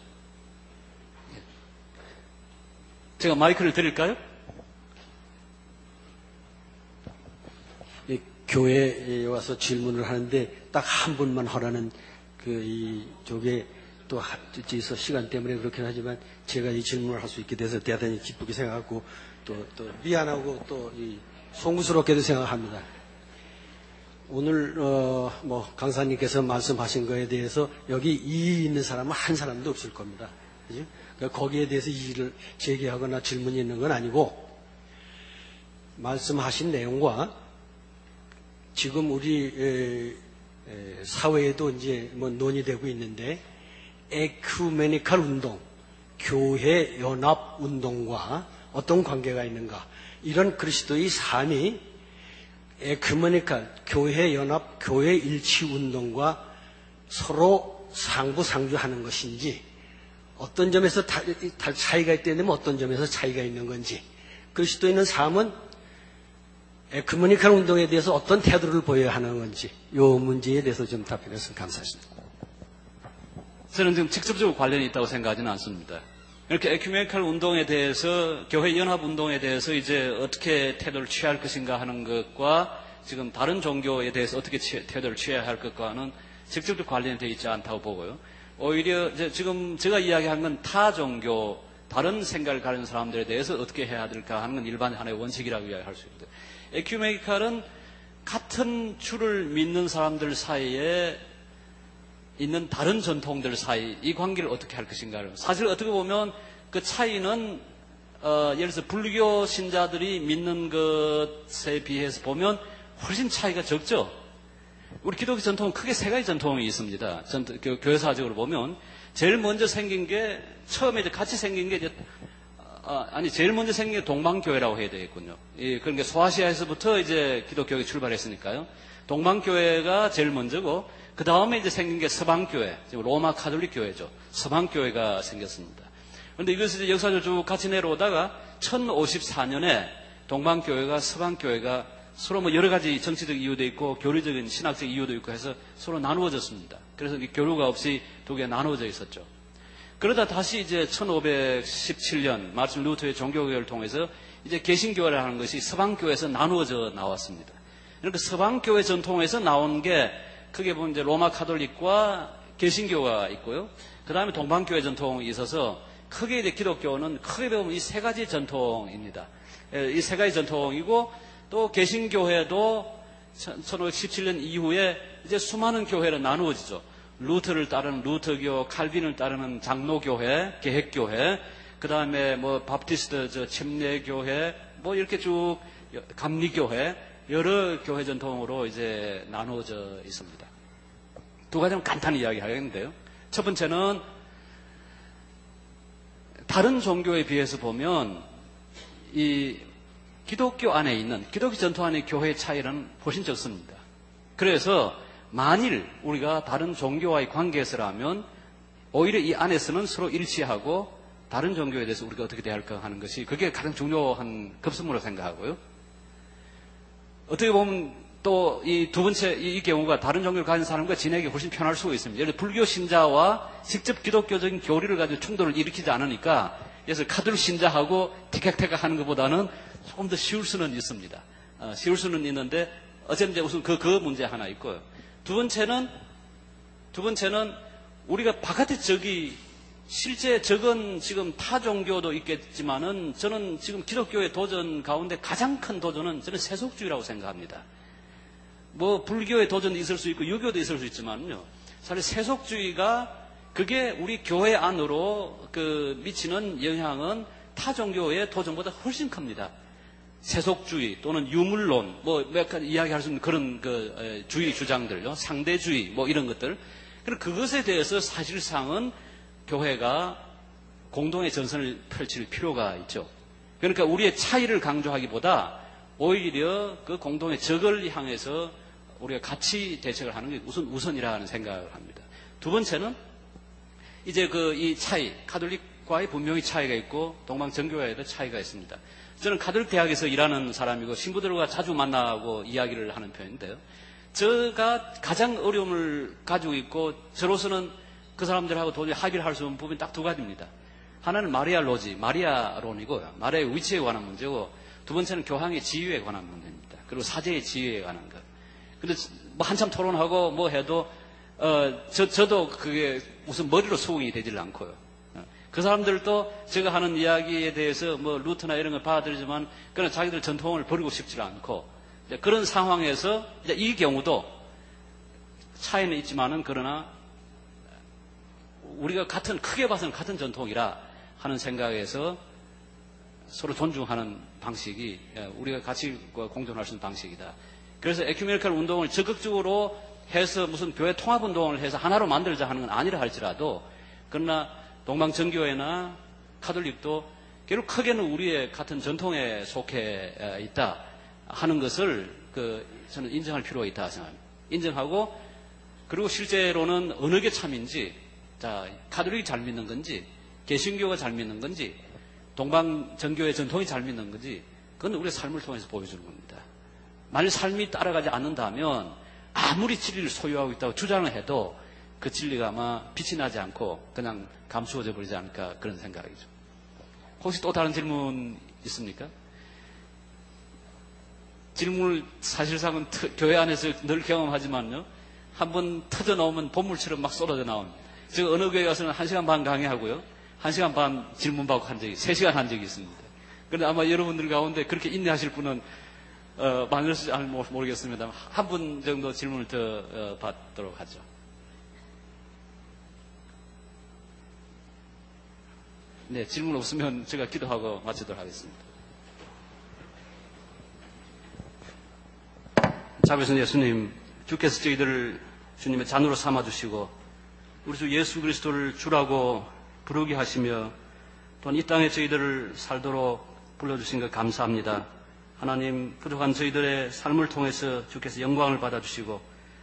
제가 마이크를 드릴까요? 교회에 와서 질문을 하는데 딱 한 분만 하라는 이쪽에 또 있어 시간 때문에 그렇긴 하지만 제가 이 질문을 할 수 있게 돼서 대단히 기쁘게 생각하고 또 미안하고 또 송구스럽게도 생각합니다. 오늘 강사님께서 말씀하신 거에 대해서 여기 이의 있는 사람은 한 사람도 없을 겁니다. 그죠? 그러니까 거기에 대해서 이의를 제기하거나 질문이 있는 건 아니고 말씀하신 내용과 지금 우리 사회에도 이제 논의되고 있는데 에큐메니컬 운동, 교회 연합 운동과 어떤 관계가 있는가? 이런 그리스도의 삶이 에큐메니컬, 교회 연합, 교회 일치 운동과 서로 상부상조하는 것인지, 어떤 점에서 차이가 있다면 어떤 점에서 차이가 있는 건지, 그리스도인의 삶은 에큐메니컬 운동에 대해서 어떤 태도를 보여야 하는 건지, 이 문제에 대해서 좀 답변했으면 감사하겠습니다. 저는 지금 직접적으로 관련이 있다고 생각하지는 않습니다. 이렇게 에큐메니컬 운동에 대해서, 교회 연합 운동에 대해서 이제 어떻게 태도를 취할 것인가 하는 것과 지금 다른 종교에 대해서 어떻게 태도를 취해야 할 것과는 직접적 관련이 되어 있지 않다고 보고요. 오히려 지금 제가 이야기한 건 타 종교, 다른 생각을 가진 사람들에 대해서 어떻게 해야 될까 하는 건 일반 하나의 원칙이라고 이야기할 수 있습니다. 에큐메니컬은 같은 주를 믿는 사람들 사이에 있는 다른 전통들 사이 이 관계를 어떻게 할 것인가를, 사실 어떻게 보면 그 차이는 예를 들어서 불교 신자들이 믿는 것에 비해서 보면 훨씬 차이가 적죠. 우리 기독교 전통은 크게 세 가지 전통이 있습니다. 교회사적으로 보면 제일 먼저 생긴 게, 처음에 이제 같이 생긴 게 이제 제일 먼저 생긴 게 동방교회라고 해야 되겠군요. 그러니까 소아시아에서부터 이제 기독교가 출발했으니까요. 동방교회가 제일 먼저고, 그 다음에 이제 생긴 게 서방교회, 지금 로마 카톨릭 교회죠. 서방교회가 생겼습니다. 그런데 이것을 이제 역사적으로 쭉 같이 내려오다가 1054년에 동방교회가 서방교회가 서로 뭐 여러 가지 정치적 이유도 있고 교리적인 신학적 이유도 있고 해서 서로 나누어졌습니다. 그래서 교류가 없이 두 개가 나누어져 있었죠. 그러다 다시 이제 1517년 마틴 루터의 종교개혁을 통해서 이제 개신교회를 하는 것이 서방교회에서 나누어져 나왔습니다. 그러니까 서방교회 전통에서 나온 게 크게 보면 이제 로마 카톨릭과 개신교가 있고요. 그 다음에 동방교회 전통이 있어서 크게 이제 기독교는 크게 보면 이 세 가지 전통입니다. 이 세 가지 전통이고, 또 개신교회도 1517년 이후에 이제 수많은 교회로 나누어지죠. 루터를 따르는 루터교, 칼빈을 따르는 장로교회, 개혁교회, 그 다음에 뭐 바프티스트 침례교회, 뭐 이렇게 쭉 감리교회, 여러 교회 전통으로 이제 나누어져 있습니다. 두 가지는 간단히 이야기하겠는데요. 첫 번째는 다른 종교에 비해서 보면 이 기독교 안에 있는, 기독교 전통 안에 교회의 차이는 훨씬 적습니다. 그래서 만일 우리가 다른 종교와의 관계에서라면 오히려 이 안에서는 서로 일치하고 다른 종교에 대해서 우리가 어떻게 대할까 하는 것이, 그게 가장 중요한 급선무라고 생각하고요. 어떻게 보면 또 이 두 번째 이 경우가 다른 종교를 가진 사람과 지내기 훨씬 편할 수가 있습니다. 예를 들어 불교 신자와 직접 기독교적인 교리를 가지고 충돌을 일으키지 않으니까, 그래서 카톨릭 신자하고 티격태격 하는 것보다는 조금 더 쉬울 수는 있습니다. 쉬울 수는 있는데 어쨌든 우선 그 문제 하나 있고요. 두 번째는 우리가 바깥에 실제 적은 지금 타 종교도 있겠지만은 저는 지금 기독교의 도전 가운데 가장 큰 도전은 저는 세속주의라고 생각합니다. 뭐 불교의 도전도 있을 수 있고 유교도 있을 수 있지만요. 사실 세속주의가 그게 우리 교회 안으로 미치는 영향은 타 종교의 도전보다 훨씬 큽니다. 세속주의 또는 유물론, 뭐 약간 이야기할 수 있는 그런 주의 주장들요, 상대주의 뭐 이런 것들. 그리고 그것에 대해서 사실상은 교회가 공동의 전선을 펼칠 필요가 있죠. 그러니까 우리의 차이를 강조하기보다 오히려 그 공동의 적을 향해서 우리가 같이 대책을 하는 게 우선이라는 생각을 합니다. 두 번째는 이제 이 차이, 카톨릭과의 분명히 차이가 있고 동방정교회에도 차이가 있습니다. 저는 카톨릭 대학에서 일하는 사람이고 신부들과 자주 만나고 이야기를 하는 편인데요. 제가 가장 어려움을 가지고 있고 저로서는 그 사람들하고 도저히 합의를 할 수 없는 부분이 딱 두 가지입니다. 하나는 마리아론이고요. 마리아의 위치에 관한 문제고, 두 번째는 교황의 지위에 관한 문제입니다. 그리고 사제의 지위에 관한 것. 근데 뭐 한참 토론하고 뭐 해도 저도 그게 무슨 머리로 수긍이 되질 않고요. 그 사람들도 제가 하는 이야기에 대해서 뭐 루트나 이런 걸 받아들이지만 그러나 자기들 전통을 버리고 싶지 않고 그런 상황에서 이 경우도 차이는 있지만은 그러나 우리가 크게 봐서는 같은 전통이라 하는 생각에서 서로 존중하는 방식이 우리가 같이 공존할 수 있는 방식이다. 그래서 에큐메니컬 운동을 적극적으로 해서 무슨 교회 통합 운동을 해서 하나로 만들자 하는 건 아니라 할지라도 그러나 동방정교회나 카톨릭도 결국 크게는 우리의 같은 전통에 속해 있다 하는 것을 저는 인정할 필요가 있다 생각합니다. 인정하고 그리고 실제로는 어느 게 참인지 카톨릭이 잘 믿는 건지 개신교가 잘 믿는 건지 동방정교회 전통이 잘 믿는 건지 그건 우리의 삶을 통해서 보여주는 겁니다. 만일 삶이 따라가지 않는다면 아무리 진리를 소유하고 있다고 주장을 해도 그 진리가 아마 빛이 나지 않고 그냥 감추어져 버리지 않을까 그런 생각이죠. 혹시 또 다른 질문 있습니까? 질문을 사실상은 교회 안에서 늘 경험하지만요. 한번 터져 나오면 본물처럼 막 쏟아져 나옵니다. 제가 어느 교회 가서는 1시간 반 강의하고요. 1시간 반 질문 받고 3시간 한 적이 있습니다. 그런데 아마 여러분들 가운데 그렇게 인내하실 분은 많을지 모르겠습니다. 한 분 정도 질문을 더 받도록 하죠. 네, 질문 없으면 제가 기도하고 마치도록 하겠습니다. 자비하신 예수님, 주께서 저희들을 주님의 자녀로 삼아주시고 우리 주 예수 그리스도를 주라고 부르게 하시며 또한 이 땅에 저희들을 살도록 불러주신 것 감사합니다. 하나님, 부족한 저희들의 삶을 통해서 주께서 영광을 받아주시고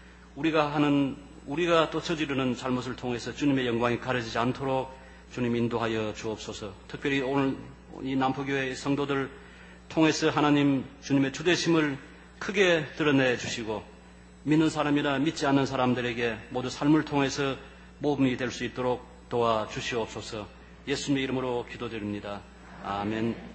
우리가 또 저지르는 잘못을 통해서 주님의 영광이 가려지지 않도록 주님 인도하여 주옵소서. 특별히 오늘 이 남포교회 성도들 통해서 하나님 주님의 주되심을 크게 드러내 주시고 믿는 사람이나 믿지 않는 사람들에게 모두 삶을 통해서 모범이 될 수 있도록 도와주시옵소서. 예수님의 이름으로 기도드립니다. 아멘.